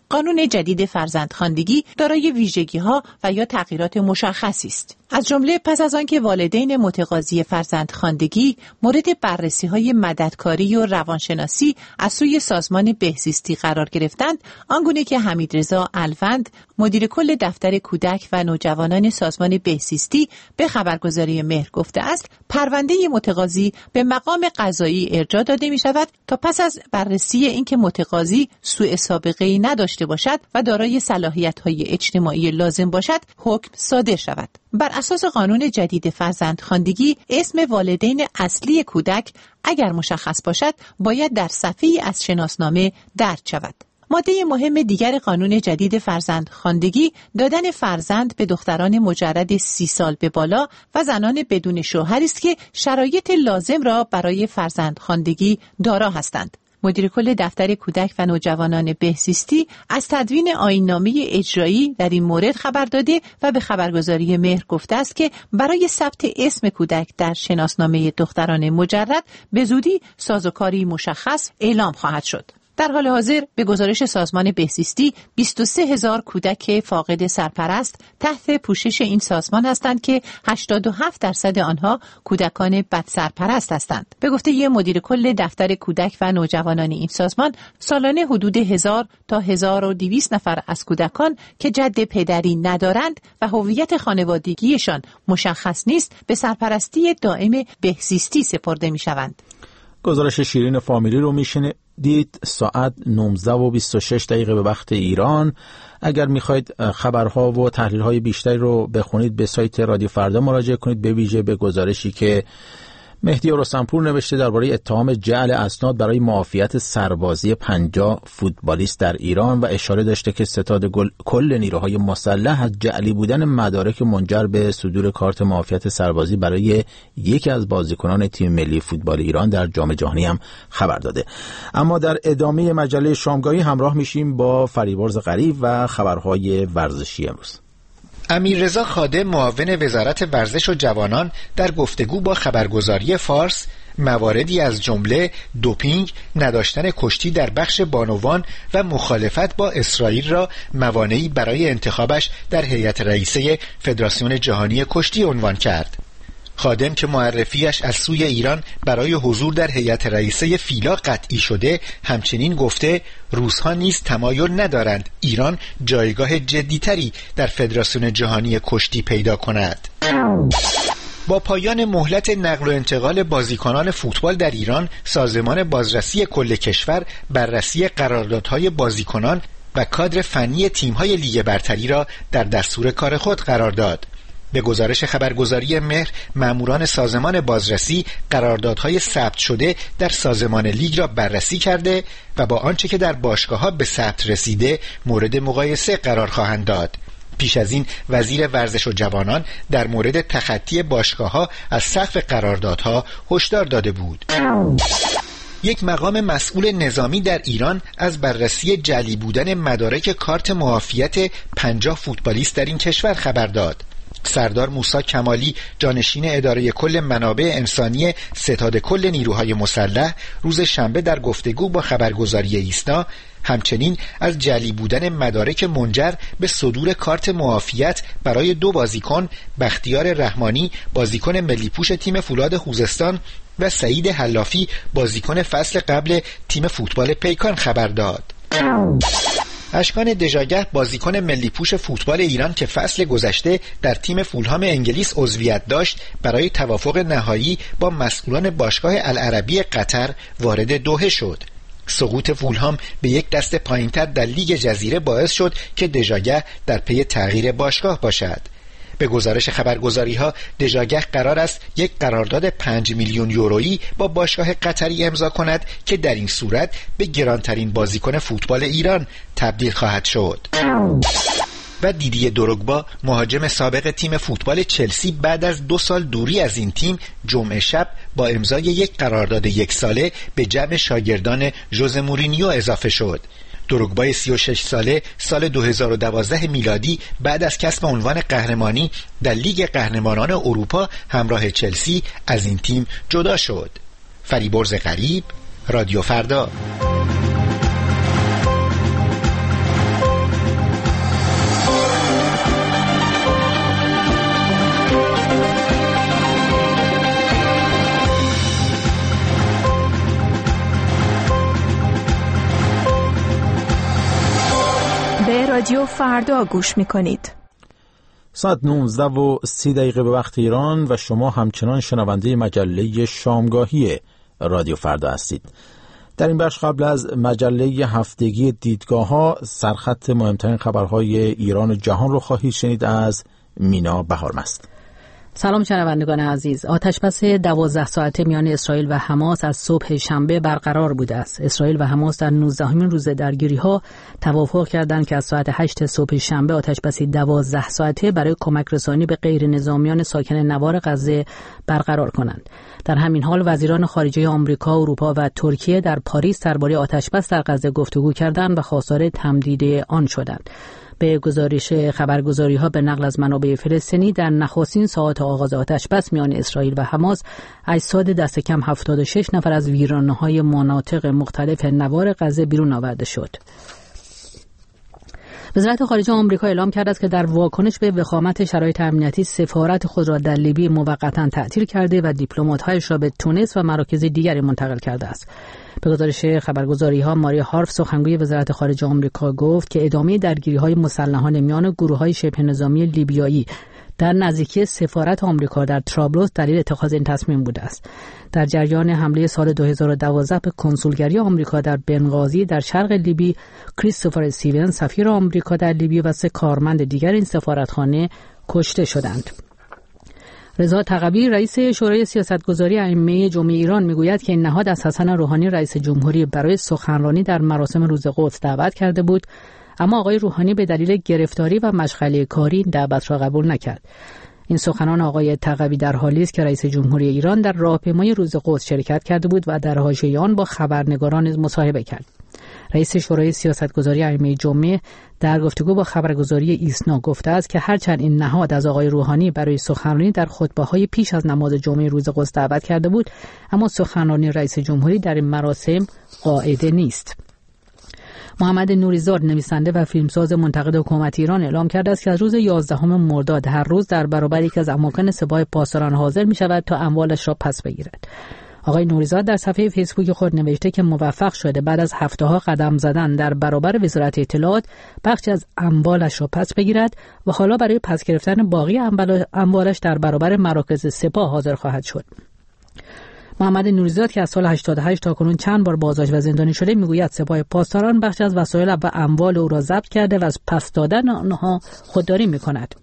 قانون جدید فرزندخواندگی دارای ویژگی‌ها و یا تغییرات مشخصی است. از جمله پس از آنکه والدین متقاضی فرزندخواندگی مورد بررسی‌های مددکاری و روانشناسی از سوی سازمان بهزیستی قرار گرفتند، آنگونه که حمیدرضا الوند مدیر کل دفتر کودک و نوجوانان سازمان بهزیستی به خبرگزاری مهر گفته است، پرونده متقاضی به مقام قضایی ارجاع داده می شود تا پس از بررسی اینکه متقاضی سوء سابقه‌ای نداشته باشد و دارای صلاحیت‌های اجتماعی لازم باشد، حکم صادر شود. بر اساس قانون جدید فرزندخواندگی، اسم والدین اصلی کودک اگر مشخص باشد باید در صفحه‌ای از شناسنامه درج شود. ماده مهم دیگر قانون جدید فرزندخواندگی دادن فرزند به دختران مجرد سی سال به بالا و زنان بدون شوهر است که شرایط لازم را برای فرزندخواندگی دارا هستند. مدیر کل دفتر کودک و نوجوانان بهزیستی از تدوین آیین‌نامه اجرایی در این مورد خبر داده و به خبرگزاری مهر گفته است که برای ثبت اسم کودک در شناسنامه دختران مجرد به زودی سازوکاری مشخص اعلام خواهد شد. در حال حاضر به گزارش سازمان بهزیستی بیست و سه هزار کودک فاقد سرپرست تحت پوشش این سازمان هستند که هشتاد و هفت درصد آنها کودکان بد سرپرست هستند. به گفته یه مدیر کل دفتر کودک و نوجوانان این سازمان، سالانه حدود هزار تا هزار و دویست نفر از کودکان که جد پدری ندارند و هویت خانوادگیشان مشخص نیست به سرپرستی دائم بهزیستی سپرده می شوند. گزارش شیرین فامیلی رو میشنه دید ساعت نوزده و بیست و شش دقیقه به وقت ایران. اگر میخواید خبرها و تحلیل‌های بیشتری رو بخونید به سایت رادیو فردا مراجعه کنید، به ویژه به گزارشی که مهدی رستمپور نوشته درباره اتهام جعل اسناد برای معافیت سربازی پنجاه فوتبالیست در ایران و اشاره داشته که ستاد کل نیروهای مسلح از جعلی بودن مدارک منجر به صدور کارت معافیت سربازی برای یکی از بازیکنان تیم ملی فوتبال ایران در جام جهانی هم خبر داده. اما در ادامه مجله شامگاهی همراه میشیم با فریبرز غریب و خبرهای ورزشی امروز. امیررضا خادم معاون وزارت ورزش و جوانان در گفتگو با خبرگزاری فارس مواردی از جمله دوپینگ، نداشتن کشتی در بخش بانوان و مخالفت با اسرائیل را موانعی برای انتخابش در هیئت رئیسه فدراسیون جهانی کشتی عنوان کرد. خادم که معرفیش از سوی ایران برای حضور در هیئت رئیسه فیلا قطعی شده، همچنین گفته روس‌ها نیز تمایل ندارند ایران جایگاه جدیتری در فدراسیون جهانی کشتی پیدا کند. با پایان مهلت نقل و انتقال بازیکنان فوتبال در ایران، سازمان بازرسی کل کشور بررسی قراردادهای بازیکنان و کادر فنی تیم‌های لیگ برتری را در دستور کار خود قرار داد. به گزارش خبرگزاری مهر، ماموران سازمان بازرسی قراردادهای ثبت شده در سازمان لیگ را بررسی کرده و با آنچه که در باشگاه‌ها به ثبت رسیده مورد مقایسه قرار خواهند داد. پیش از این وزیر ورزش و جوانان در مورد تخطی باشگاه‌ها از سقف قراردادها هشدار داده بود. یک مقام مسئول نظامی در ایران از بررسی جعلی بودن مدارک کارت معافیت پنجاه فوتبالیست در این کشور خبر داد. سردار موسی کمالی، جانشین اداره کل منابع انسانی ستاد کل نیروهای مسلح، روز شنبه در گفتگو با خبرگزاری ایسنا همچنین از جعلی بودن مدارک منجر به صدور کارت معافیت برای دو بازیکن، بختیار رحمانی بازیکن ملی پوش تیم فولاد خوزستان و سعید حلافی بازیکن فصل قبل تیم فوتبال پیکان خبر داد. اشکان دژاگه بازیکن ملی پوش فوتبال ایران که فصل گذشته در تیم فولهام انگلیس عضویت داشت، برای توافق نهایی با مسئولان باشگاه العربی قطر وارد دوحه شد. سقوط فولهام به یک دست پایینتر در لیگ جزیره باعث شد که دژاگه در پی تغییر باشگاه باشد. به گزارش خبرگزاری‌ها، دژاگه قرار است یک قرارداد پنج میلیون یورویی با باشگاه قطری امضا کند که در این صورت به گرانترین بازیکن فوتبال ایران تبدیل خواهد شد. و دیدی دروگبا، مهاجم سابق تیم فوتبال چلسی، بعد از دو سال دوری از این تیم جمعه شب با امضای یک قرارداد یک ساله به جمع شاگردان ژوزه مورینیو اضافه شد. دروگبای سی و شش ساله سال دو هزار و دوازده میلادی بعد از کسب عنوان قهرمانی در لیگ قهرمانان اروپا همراه چلسی از این تیم جدا شد. فریبرز غریب، رادیو فردا. به رادیو فردا گوش میکنید. ساعت نوزده و سی دقیقه به وقت ایران و شما همچنان شنونده مجله شامگاهی رادیو فردا هستید. در این بخش قبل از مجله هفتگی دیدگاه ها سرخط مهمترین خبرهای ایران و جهان رو خواهید شنید از مینا بهارمست. سلام شنوندگان عزیز. آتشبس دوازده ساعته میان اسرائیل و حماس از صبح شنبه برقرار بوده است. اسرائیل و حماس در نوزدهمین روز درگیری‌ها توافق کردند که از ساعت هشت صبح شنبه آتشبسی دوازده ساعته برای کمک رسانی به غیر نظامیان ساکن نوار غزه برقرار کنند. در همین حال وزیران خارجه آمریکا، اروپا و ترکیه در پاریس درباره آتشبس در غزه گفتگو کردند و خواستار تمدید آن شدند. به گزارش خبرگزاری‌ها به نقل از منابع فلسطینی در نخستین ساعات آغاز آتشبس میان اسرائیل و حماس اجساد دست کم هفتاد و شش نفر از ویرانه‌های مناطق مختلف نوار غزه بیرون آورده شد. وزارت خارجه آمریکا اعلام کرده است که در واکنش به وخامت شرایط امنیتی سفارت خود را در لیبی موقتا تعطیل کرده و دیپلمات‌هایش را به تونس و مراکز دیگری منتقل کرده است. به گزارش خبرگزاری‌ها ماری هارف سخنگوی وزارت خارجه آمریکا گفت که ادامه درگیری‌های مسلحانه میان گروه‌های شبه نظامی لیبیایی در نزدیکی سفارت آمریکا در طرابلس دلیل اتخاذ این تصمیم بوده است. در جریان حمله سال دو هزار و دوازده به کنسولگری آمریکا در بنغازی در شرق لیبی، کریستوفر استیون سفیر آمریکا در لیبی و سه کارمند دیگر این سفارتخانه کشته شدند. رضا تقوی رئیس شورای سیاستگذاری ائمه جمعه ایران میگوید که این نهاد از حسن روحانی رئیس جمهوری برای سخنرانی در مراسم روز قدس دعوت کرده بود، اما آقای روحانی به دلیل گرفتاری و مشغله کاری دعوت را قبول نکرد. این سخنان آقای تقوی در حالی است که رئیس جمهوری ایران در راهپیمایی روز قدس شرکت کرده بود و در حاشیه آن با خبرنگاران نیز مصاحبه کرد. رئیس شورای سیاستگذاری ائمه جمعه در گفتگو با خبرگزاری ایسنا گفته است که هرچند این نهاد از آقای روحانی برای سخنرانی در خطبه‌های پیش از نماز جمعه روز قدس دعوت کرده بود، اما سخنرانی رئیس جمهوری در این مراسم قاعده نیست. محمد نوریزاد نویسنده و فیلمساز منتقد حکومت ایران اعلام کرده است که از روز یازدهم مرداد هر روز در برابر یکی از اماکن سپاه پاسداران حاضر می شود تا اموالش را پس بگیرد. آقای نوریزاد در صفحه فیسبوک خود نوشته که موفق شده بعد از هفته‌ها قدم زدن در برابر وزارت اطلاعات بخشی از اموالش را پس بگیرد و حالا برای پس گرفتن باقی اموالش در برابر مراکز سپاه حاضر خواهد شد. محمد نوریزاد که از سال هشتاد و هشت تا کنون چند بار بازداشت و زندانی شده میگوید سپاه پاسداران بخشی از وسایل و اموال او را ضبط کرده و از پس دادن آنها خودداری می‌کند.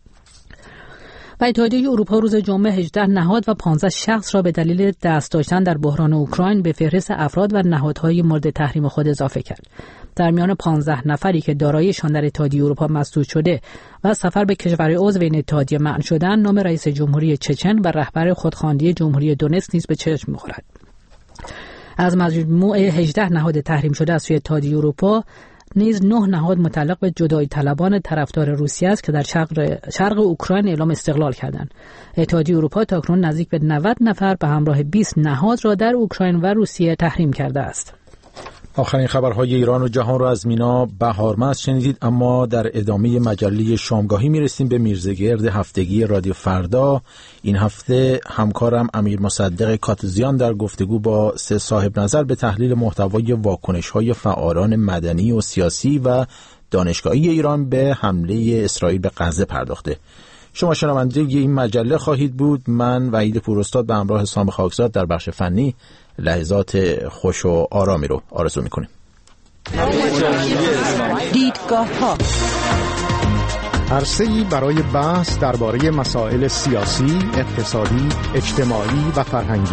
و اتحادیه اروپا روز جمعه هجده نهاد و پانزده شخص را به دلیل دست داشتن در بحران اوکراین به فهرست افراد و نهادهای مورد تحریم خود اضافه کرد. در میان پانزده نفری که داراییشان در اتحادیه اروپا مسدود شده و سفر به کشور عضو این اتحادیه منع شدن، نام رئیس جمهوری چچن و رهبر خودخوانده جمهوری دونتسک نیز به چشم می‌خورد. از مجموع هجده نهاد تحریم شده از سوی اتحادیه اروپا نیز نه نهاد متعلق به جدایی طلبان طرفدار روسیه است که در شرق, شرق اوکراین اعلام استقلال کردند. اتحادیه اروپا تاکنون نزدیک به نود نفر به همراه بیست نهاد را در اوکراین و روسیه تحریم کرده است. آخرین خبرهای ایران و جهان را از مینا بهارمست شنیدید، اما در ادامه مجله شامگاهی میرسیم به میرزگرد هفتگی رادیو فردا. این هفته همکارم امیر مصدق کاتوزیان در گفتگو با سه صاحب نظر به تحلیل محتوای واکنش‌های فعالان مدنی و سیاسی و دانشگاهی ایران به حمله اسرائیل به غزه پرداخته. شما شنونده این مجله خواهید بود. من وحید پوراستاد به همراه سام خاکزاد در بخش فنی لحظات خوش و آرامی رو آرزو می‌کنیم. دیدگاه‌ها عرصه‌ای برای بحث درباره مسائل سیاسی، اقتصادی، اجتماعی و فرهنگی.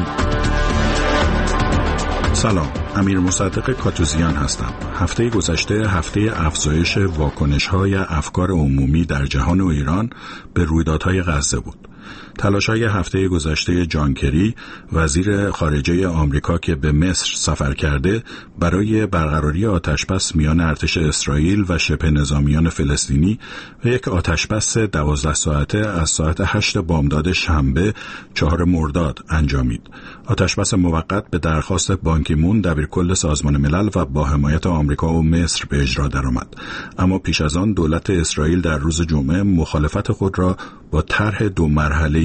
سلام، امیر مصدق کاتوزیان هستم. هفته گذشته هفته افزایش واکنش‌های افکار عمومی در جهان و ایران به رویدادهای غزه بود. تلاش‌های هفته گذشته جان کری، وزیر خارجه آمریکا که به مصر سفر کرده برای برقراری آتشبس میان ارتش اسرائیل و شبه نظامیان فلسطینی و یک آتشبس دوازده ساعته از ساعت هشت بامداد شنبه چهار مرداد انجامید. آتشبس موقت به درخواست بان کی مون دبیرکل سازمان ملل و با حمایت آمریکا و مصر به اجرا درآمد. اما پیش از آن دولت اسرائیل در روز جمعه مخالفت خود را با طرح دو مرحله‌ای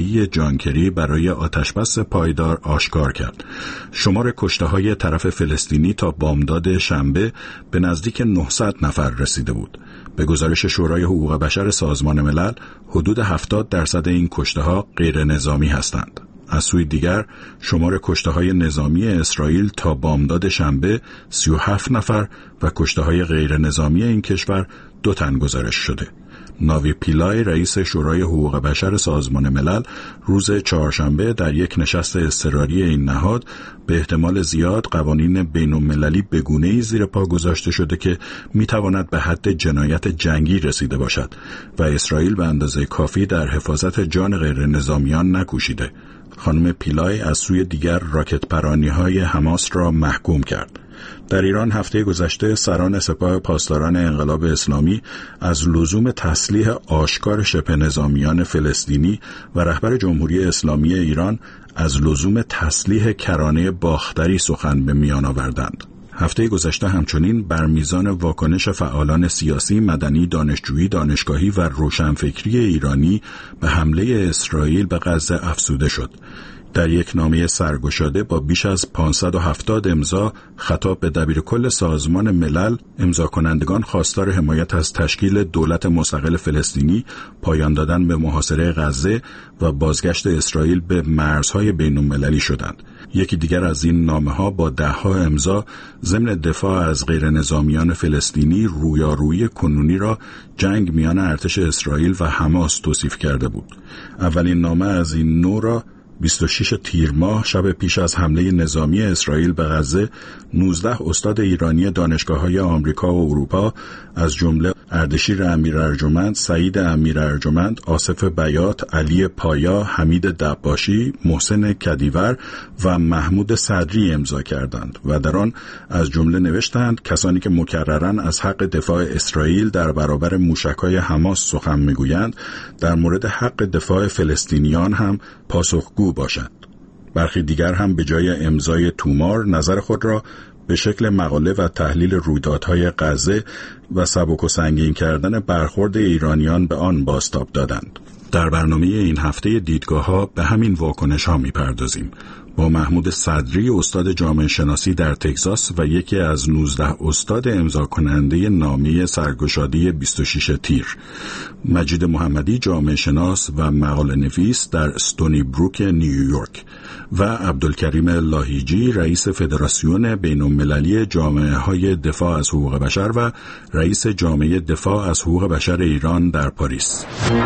نهایی جان کری برای آتشبس پایدار آشکار کرد. شمار کشته‌های طرف فلسطینی تا بامداد شنبه به نزدیک نهصد نفر رسیده بود. به گزارش شورای حقوق بشر سازمان ملل، حدود هفتاد درصد این کشته‌ها غیر نظامی هستند. از سوی دیگر شمار کشته‌های نظامی اسرائیل تا بامداد شنبه سی و هفت نفر و کشته‌های غیر نظامی این کشور دو تن گزارش شده. ناوی پیلای رئیس شورای حقوق بشر سازمان ملل روز چهارشنبه در یک نشست اضطراری این نهاد به احتمال زیاد قوانین بین‌المللی به گونه‌ای زیر پا گذاشته شده که می‌تواند به حد جنایت جنگی رسیده باشد و اسرائیل به اندازه کافی در حفاظت جان غیر نظامیان نکوشیده. خانم پیلای از سوی دیگر راکت پرانی‌های حماس را محکوم کرد. در ایران هفته گذشته سران سپاه پاسداران انقلاب اسلامی از لزوم تسلیح آشکار شبه نظامیان فلسطینی و رهبر جمهوری اسلامی ایران از لزوم تسلیح کرانه باختری سخن به میان آوردند. هفته گذشته همچنین بر میزان واکنش فعالان سیاسی، مدنی، دانشجویی، دانشگاهی و روشنفکری ایرانی به حمله اسرائیل به غزه افزوده شد. در یک نامه سرگشاده با بیش از پانصد و هفتاد امضا خطاب به دبیرکل سازمان ملل، امضا کنندگان خواستار حمایت از تشکیل دولت مستقل فلسطینی، پایان دادن به محاصره غزه و بازگشت اسرائیل به مرزهای بین‌المللی شدند. یکی دیگر از این نامه‌ها با ده‌ها امضا ضمن دفاع از غیر نظامیان فلسطینی رویارویی کنونی را جنگ میان ارتش اسرائیل و حماس توصیف کرده بود. اولین نامه از این نوع را بیست و شش تیر ماه شب پیش از حمله نظامی اسرائیل به غزه نوزده استاد ایرانی دانشگاه‌های آمریکا و اروپا از جمله اردشیر امیر ارجمند، سعید امیر ارجمند، آصف بیات، علی پایا، حمید دباشی، محسن کدیور و محمود صدری امضا کردند و در آن از جمله نوشتند کسانی که مکرراً از حق دفاع اسرائیل در برابر موشک‌های حماس سخن می‌گویند در مورد حق دفاع فلسطینیان هم پاسخگو باشند. برخی دیگر هم به جای امضای تومار نظر خود را به شکل مقاله و تحلیل رویدادهای غزه و سبک و سنگین کردن برخورد ایرانیان به آن بازتاب دادند. در برنامه این هفته دیدگاه‌ها به همین واکنش‌ها می‌پردازیم با محمود صدری، استاد جامعه شناسی در تگزاس و یکی از نوزده استاد امضا کننده نامه سرگشاده بیست و شش تیر، مجید محمدی، جامعه شناس و مقاله نویس در استونی بروک نیویورک و عبدالکریم لاهیجی، رئیس فدراسیون بین‌المللی جامعه‌های دفاع از حقوق بشر و رئیس جامعه دفاع از حقوق بشر ایران در پاریس.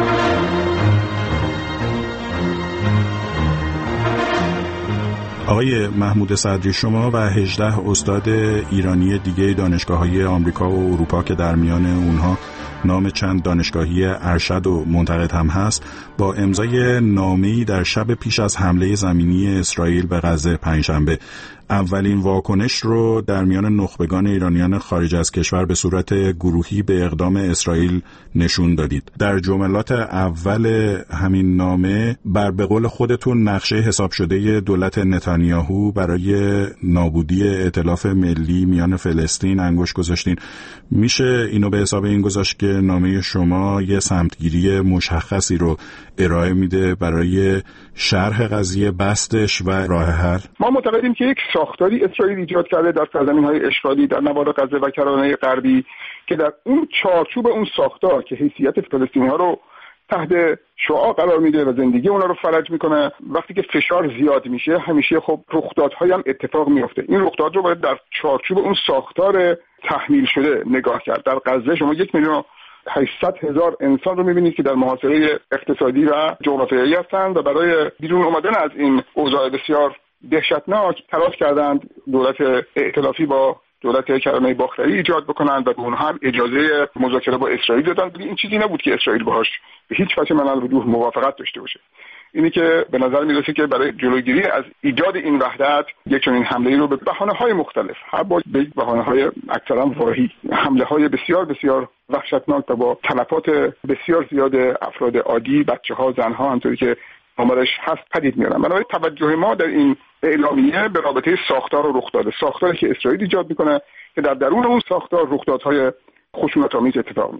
آقای محمود صدری، شما و هجده استاد ایرانی دیگه دانشگاه‌های آمریکا و اروپا که در میان اونها نام چند دانشگاهی ارشد و منتقد هم هست، با امضای نامه‌ای در شب پیش از حمله زمینی اسرائیل به غزه پنجشنبه اولین واکنش رو در میان نخبگان ایرانیان خارج از کشور به صورت گروهی به اقدام اسرائیل نشون دادید. در جملات اول همین نامه بر به قول خودتون نقشه حساب شده دولت نتانیاهو برای نابودی ائتلاف ملی میان فلسطین انگشت گذاشتین. میشه اینو به حساب این گذاشت که نامه شما یه سمتگیری مشخصی رو ارائه میده برای شرح قضیه، بستش و راه حل؟ ما معتقدیم که یک ساختاری اسرائیل ایجاد کرده در سرزمین‌های اشغالی در نوار غزه و کرانه غربی که در اون چارچوب اون ساختار که حیثیت فلسطینی‌ها رو تحت شعاع قرار میده و زندگی اونا رو فرج میکنه، وقتی که فشار زیاد میشه همیشه خب رخدادهای هم اتفاق میفته. این رخداد رو باید در چارچوب اون ساختار تحمیل شده نگاه کرد. در غزه شما یک میلیون هشتصد هزار انسان رو میبینید که در محاصره اقتصادی و جغرافیایی هستند و برای بیرون اومدن از این اوضاع بسیار دهشتناک تلاش کردند دولت ائتلافی با دولت کرانه باختری ایجاد بکنند و به اونها هم اجازه مذاکره با اسرائیل دادند، ولی این چیزی نبود که اسرائیل باهاش به هیچ وجه من الوضوح موافقت داشته باشه. اینی که به نظر میرسه که برای جلوگیری از ایجاد این وحدت یک چنین حمله‌ای رو به بهانه‌های مختلف، هر با به بهانه‌های اکثرا واهی، حمله‌های بسیار بسیار وحشتناک و با تلفات بسیار زیاد افراد عادی، بچه‌ها، زن‌ها، همونطوری که آمارش هست پدید میارن. بنابراین توجه ما در این اعلامیه به رابطه ساختار و رخداد، ساختاری که اسرائیل ایجاد میکنه که در درون اون ساختار رخدادهای خشونت‌آمیز اتفاق میفته.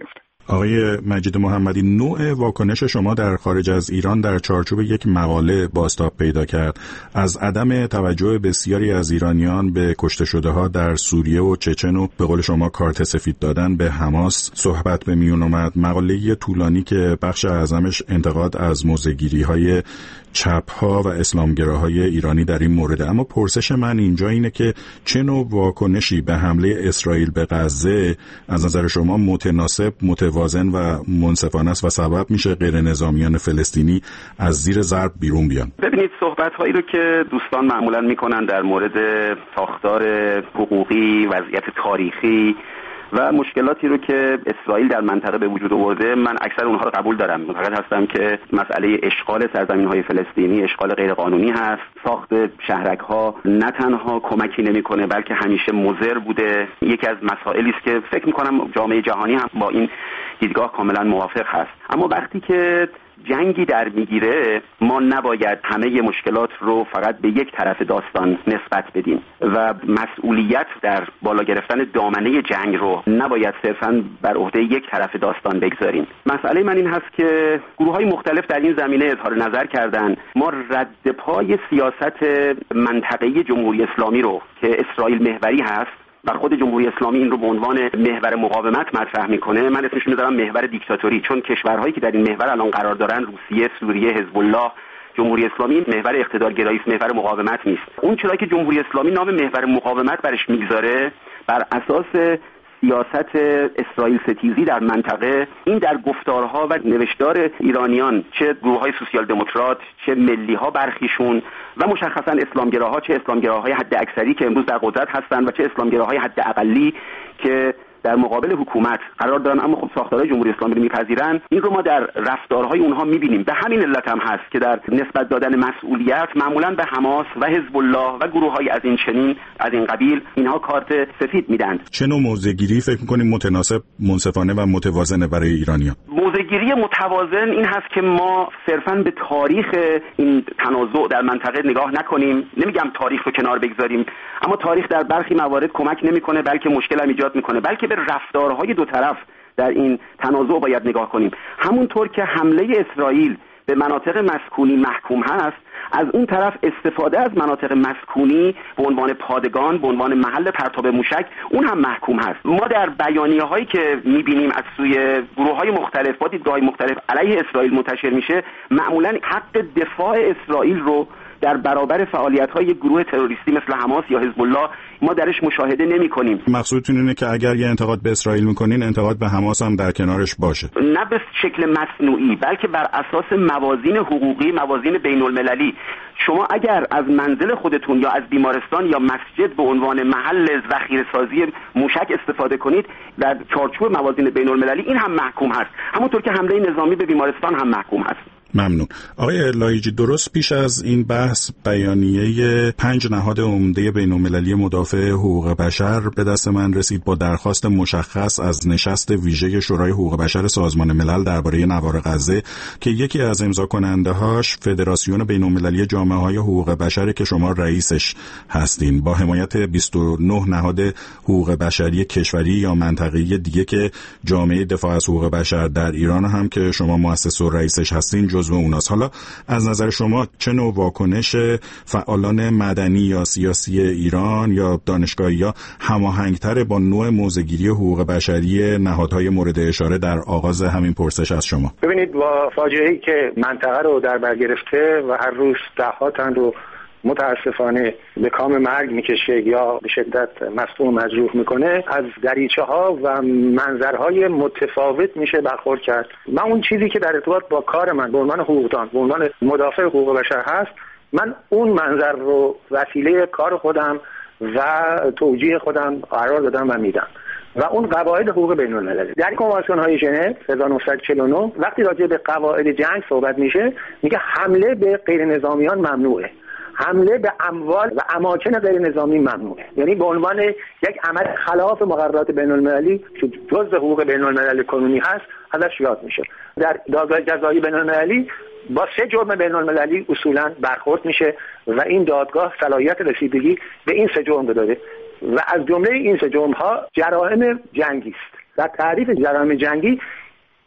آقای مجید محمدی، نوع واکنش شما در خارج از ایران در چارچوب یک مقاله بازتاب پیدا کرد. از عدم توجه بسیاری از ایرانیان به کشته شده ها در سوریه و چچن و به قول شما کارت سفید دادن به حماس صحبت به میون اومد. مقاله طولانی که بخش اعظمش انتقاد از موضع‌گیری های چپ ها و اسلامگراهای ایرانی در این مورد. اما پرسش من اینجا اینه که چه نوع واکنشی به حمله اسرائیل به غزه از نظر شما متناسب، متوازن و منصفانه است و سبب میشه غیر نظامیان فلسطینی از زیر ضرب بیرون بیان؟ ببینید، صحبت هایی رو که دوستان معمولا میکنن در مورد ساختار حقوقی، وضعیت تاریخی و مشکلاتی رو که اسرائیل در منطقه به وجود آورده، من اکثر اونها رو قبول دارم. معتقد هستم که مسئله اشغال سرزمین‌های فلسطینی اشغال غیرقانونی هست. ساخت شهرک‌ها نه تنها کمکی نمی‌کنه بلکه همیشه مضر بوده. یکی از مسائلی است که فکر می‌کنم جامعه جهانی هم با این دیدگاه کاملا موافق هست. اما وقتی که جنگی در میگیره، ما نباید همه مشکلات رو فقط به یک طرف داستان نسبت بدیم و مسئولیت در بالا گرفتن دامنه جنگ رو نباید صرفاً بر عهده یک طرف داستان بگذاریم. مسئله من این هست که گروه‌های مختلف در این زمینه اظهار نظر کردن. ما رد پای سیاست منطقه‌ای جمهوری اسلامی رو که اسرائیل محوری هست و خود جمهوری اسلامی این رو به عنوان محور مقاومت مطرح میکنه، من اسمش میذارم محور دیکتاتوری، چون کشورهایی که در این محور الان قرار دارن، روسیه، سوریه، حزب الله، جمهوری اسلامی محور اقتدارگرایی است، محور مقاومت نیست. اون چرایی که جمهوری اسلامی نام محور مقاومت برش میگذاره بر اساس سیاست اسرائیل ستیزی در منطقه، این در گفتارها و نوشتار ایرانیان، چه گروه‌های سوسیال دموکرات، چه ملی‌ها برخیشون و مشخصاً اسلامگراها، چه اسلامگراهای حد اکثری که امروز در قدرت هستند و چه اسلامگراهای حد اقلی که در مقابل حکومت قرار دارن اما خب ساختارهای جمهوری اسلامی رو میپذیرن، این رو ما در رفتارهای اونها میبینیم. به همین علت هم هست که در نسبت دادن مسئولیت معمولا به حماس و حزب الله و گروه‌های از این چنین از این قبیل اینها کارت سفید میدن. چه نوع موضع‌گیری فکر می‌کنیم متناسب، منصفانه و متوازنه برای ایرانیان؟ موضع‌گیری متوازن این هست که ما صرفاً به تاریخ این تنازع در منطقه نگاه نکنیم. نمیگم تاریخ رو کنار بگذاریم، اما تاریخ در برخی موارد کمک نمی‌کنه بلکه مشکل هم ایجاد می‌کنه، بلکه به رفتارهای دو طرف در این تنازع باید نگاه کنیم. همونطور که حمله اسرائیل به مناطق مسکونی محکوم هست، از اون طرف استفاده از مناطق مسکونی به عنوان پادگان، به عنوان محل پرتاب موشک، اون هم محکوم هست. ما در بیانیه‌هایی که می‌بینیم از سوی گروه‌های مختلف با دیدگاه‌های مختلف علیه اسرائیل منتشر میشه، معمولاً حق دفاع اسرائیل رو در برابر فعالیت‌های گروه تروریستی مثل حماس یا حزب الله ما درش مشاهده نمی‌کنیم. مقصودتون اینه که اگر یه انتقاد به اسرائیل می‌کنین، انتقاد به حماس هم در کنارش باشه، نه به شکل مصنوعی بلکه بر اساس موازین حقوقی، موازین بین‌المللی. شما اگر از منزل خودتون یا از بیمارستان یا مسجد به عنوان محل ذخیره‌سازی موشک استفاده کنید، در چارچوب موازین بین‌المللی این هم محکوم هست، همونطور که حمله نظامی به بیمارستان هم محکوم هست. ممنون. آقای لایجی، درست پیش از این بحث بیانیه پنج نهاد عمده بین‌المللی مدافع حقوق بشر به دست من رسید با درخواست مشخص از نشست ویژه شورای حقوق بشر سازمان ملل درباره نوار غزه که یکی از امضا کننده هاش فدراسیون بین‌المللی جامعه‌های حقوق بشر که شما رئیسش هستین، با حمایت بیست و نه نهاد حقوق بشری کشوری یا منطقه‌ای دیگه که جامعه دفاع از حقوق بشر در ایران هم که شما مؤسس و رئیسش هستین جزو اوناست. حالا از نظر شما چه نوع واکنش فعالان مدنی یا سیاسی ایران یا دانشگاهی‌ها هماهنگتر با نوع موضع‌گیری حقوق بشری نهادهای مورد اشاره در آغاز همین پرسش از شما؟ ببینید، با فاجعه‌ای که منطقه رو در بر گرفته و هر روز ده‌ها تن رو متاسفانه به کام مرگ میکشه یا به شدت مصدوم مجروح میکنه، از دریچه ها و منظرهای متفاوت میشه برخورد کرد. من اون چیزی که در ارتباط با کار من به عنوان حقوقدان، به عنوان مدافع حقوق بشر هست، من اون منظر رو وسیله کار خودم و توجیه خودم قرار دادم و میدم و اون قواعد حقوق بین المللی در کنوانسیون های ژنو هزار و نهصد و چهل و نه وقتی راجع به قواعد جنگ صحبت میشه، میگه حمله به غیر نظامیان ممنوعه، حمله به اموال و اماکن غیر نظامی ممنوعه. یعنی به عنوان یک عمل خلاف مقررات بین المللی که جزء حقوق بین المللی کنونی هست ازش یاد میشه. در دادگاه جزایی بین المللی با سه جرم بین المللی اصولا برخورد میشه و این دادگاه صلاحیت رسیدگی به این سه جرم داده و از جمله این سه جرم ها جرائم جنگی است. در تعریف جرائم جنگی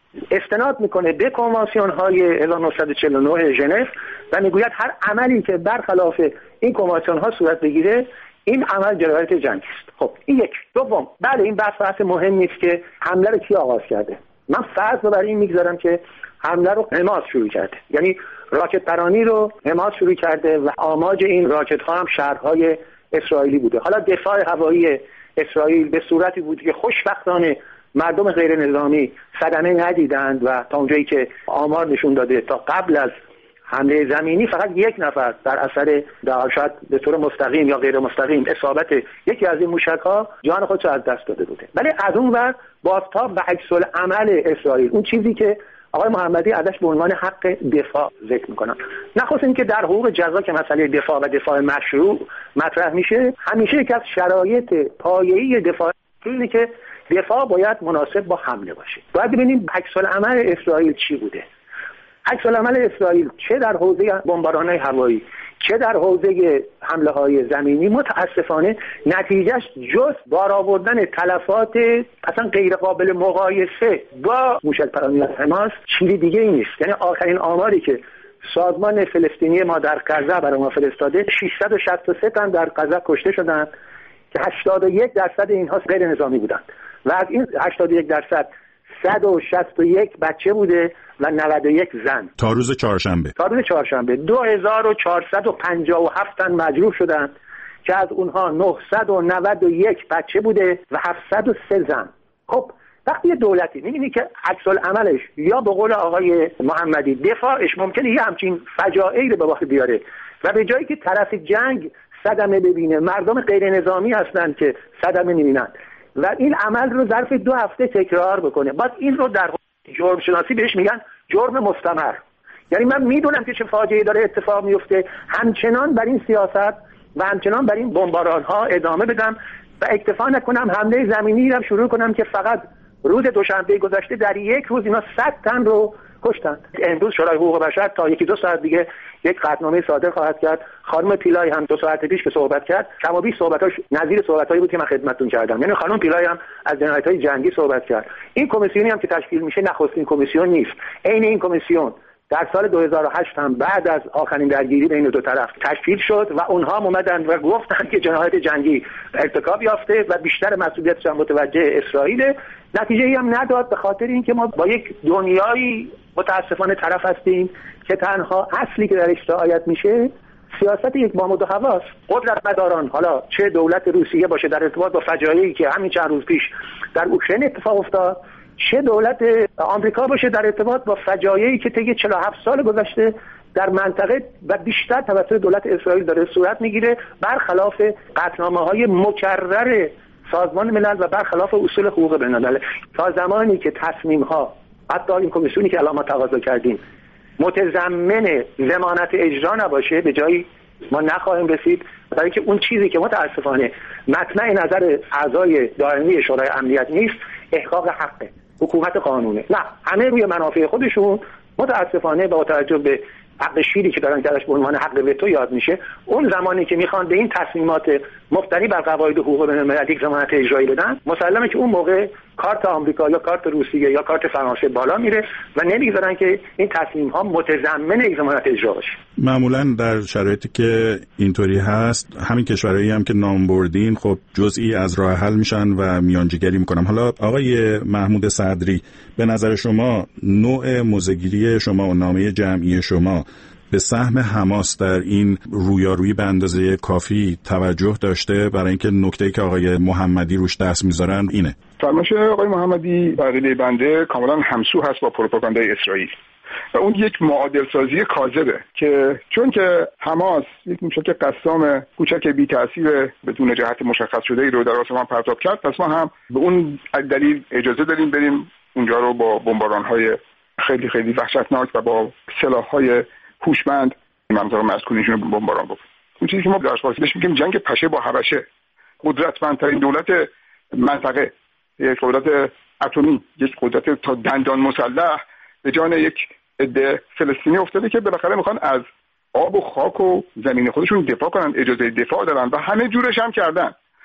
استناد میکنه به کنوانسیون های هزار و نهصد و چهل و نه ژنو و میگوید هر عملی که برخلاف این کنوانسیون ها صورت بگیره این عمل جنایت جنگی است. خب این یک. دوم، بله این بحث بحث مهمی است که حمله رو کی آغاز کرده. من فرض رو بر این میگذارم که حمله رو حماس شروع کرده، یعنی راکت پرانی رو حماس شروع کرده و آماج این راکت ها هم شهرهای اسرائیلی بوده. حالا دفاع هوایی اسرائیل به صورتی بود که خوشبختانه مردم غیر نظامی صدمه ندیدند و تا اونجایی که آمار نشون داده تا قبل از حمله زمینی فقط یک نفر در اثر شاید به طور مستقیم یا غیر مستقیم اصابت یکی از این موشک‌ها جان خودش از دست داده بوده. ولی از اون ور بازتاب و عکس العمل اسرائیل، اون چیزی که آقای محمدی ازش به عنوان حق دفاع ذکر میکنن، نخواست این که در حقوق جزا که مسئله دفاع و دفاع مشروع مطرح میشه، همیشه یکی از شرایط پایه‌ای دفاع اینه که دفاع باید مناسب با حمله باشه. باید ببینیم عکس العمل اسرائیل چی بوده. عکس العمل اسرائیل چه در حوزه بمباران‌های هوایی چه در حوزه حمله‌های زمینی متاسفانه نتیجهش جز بار آوردن تلفات اصلا غیر قابل مقایسه با موشک‌پرانی حماس چیزی دیگه ای نیست. یعنی آخرین آماری که سازمان فلسطینی ما در غزه برای ما فرستاده ششصد و شصت و سه تن در غزه کشته شدند که هشتاد و یک درصد اینها غیر نظامی بودند و از این هشتاد و یک درصد صد و شصت و یک بچه بوده و نود و یک زن. تا روز چهارشنبه تا روز چهارشنبه دو هزار و چهارصد و پنجاه و هفت تن مجروح شدند که از اونها نهصد و نود و یک بچه بوده و هفتصد و سه زن. خب وقتی دولتی می‌بینی که عکس العملش یا به قول آقای محمدی دفاعش ممکنه یه همچین فجایعی رو به وقت بیاره و به جایی که طرف جنگ صدمه ببینه مردم غیر نظامی هستند که صدمه می‌بینن و این عمل رو ظرف دو هفته تکرار بکنه، بعد این رو در جرم شناسی بهش میگن جرم مستمر. یعنی من میدونم که چه فاجعه‌ای داره اتفاق میفته، همچنان بر این سیاست و همچنان بر این بمباران ها ادامه بدم و اکتفا نکنم حمله زمینی رو شروع کنم که فقط روز دوشنبه گذشته در یک روز اینا صد تن رو کشتن. امروز شورای حقوق بشر تا یکی دو ساعت دیگه یک قطعنامه صادر خواهد کرد. خانم پیلای هم دو ساعت پیش که صحبت کرد کم و بیش صحبتاش نظیر صحبتایی بود که من خدمتتون کردم. یعنی خانم پیلای هم از جنایت‌های جنگی صحبت کرد. این کمیسیونی هم که تشکیل میشه نخستین کمیسیون نیست. عین این کمیسیون در سال دو هزار و هشت هم بعد از آخرین درگیری بین دو طرف تشکیل شد و اونها اومدن و گفتن که جنایت جنگی ارتکاب یافته و بیشتر مسئولیتش هم متوجه اسرائیل. نتیجه‌ای هم نداد به خاطر اینکه ما با یک دنیایی متاسفانه طرف هستیم که تنها اصلی که درش رعایت میشه سیاست یک بامداد و هواست. قدرت مداران، حالا چه دولت روسیه باشه در ارتباط با فجایعی که همین چند روز پیش در اوکراین اتفاق افتاد، چه دولت آمریکا باشه در ارتباط با فجایعی که طی چهل و هفت سال گذشته در منطقه و بیشتر توسط دولت اسرائیل داره صورت میگیره، برخلاف قطعنامه‌های مکرر سازمان ملل و برخلاف اصول حقوق بین‌الملل. تا زمانی که تصمیم‌ها حتی این کمیسیونی که الان ما تقاضا کردیم متضمن ضمانت اجرا نباشه به جایی ما نخواهیم رسید، برای اینکه اون چیزی که متاسفانه مطمع نظر اعضای دائمی شورای امنیت نیست احقاق حقه، حکومت قانونه. نه، همه روی منافع خودشون متاسفانه با توجه به حق شیری که دارن درش به عنوان حق وتو یاد میشه، اون زمانی که میخوان به این تصمیمات مبتنی بر قواعد حقوق بین‌المللی یک ضمانت اجرایی بدن، مسلمه که اون موقع کارت آمریکا یا کارت روسیه یا کارت فرانسه بالا میره و نمیذارن که این تصمیم ها متضمن یک ضمانت اجرا باشه. معمولا در شرایطی که اینطوری هست همین کشورهایی هم که نام بردین خب جزئی از راه حل میشن و میانجیگری میکنن. حالا آقای محمود صدری، به نظر شما نوع موضع‌گیری شما و نامه جمعی شما به سهم حماس در این رویارویی به اندازه کافی توجه داشته؟ برای اینکه نکته‌ای که آقای محمدی روش دست میذارن اینه. فرمایش آقای محمدی بقیده بنده کاملا همسو هست با پروپاگاندای اسرائیل و اون یک معادل سازی کاذبه که چون که حماس یک موشک قسام کوچک بی تاثیر بدون جهت مشخص شده ای رو در آسمان پرتاب کرد، پس ما هم به اون دلیل اجازه داریم بریم اونجا رو با بمباران‌های خیلی خیلی وحشتناک و با سلاح‌های هوشمند منظور مسکونیشون بمباران بکنیم. اون چیزی که ما در فارسی بهش میگیم جنگ پشه با حبشه، قدرتمندترین دولت منطقه، یک قدرت اتمی، یک قدرت تا دندان مسلح به جان یک عده فلسطینی افتاده که بالاخره میخوان از آب و خاک و زمین خودشون دفاع کنن، اجازه دفاع دارن و همه جورش هم کردن.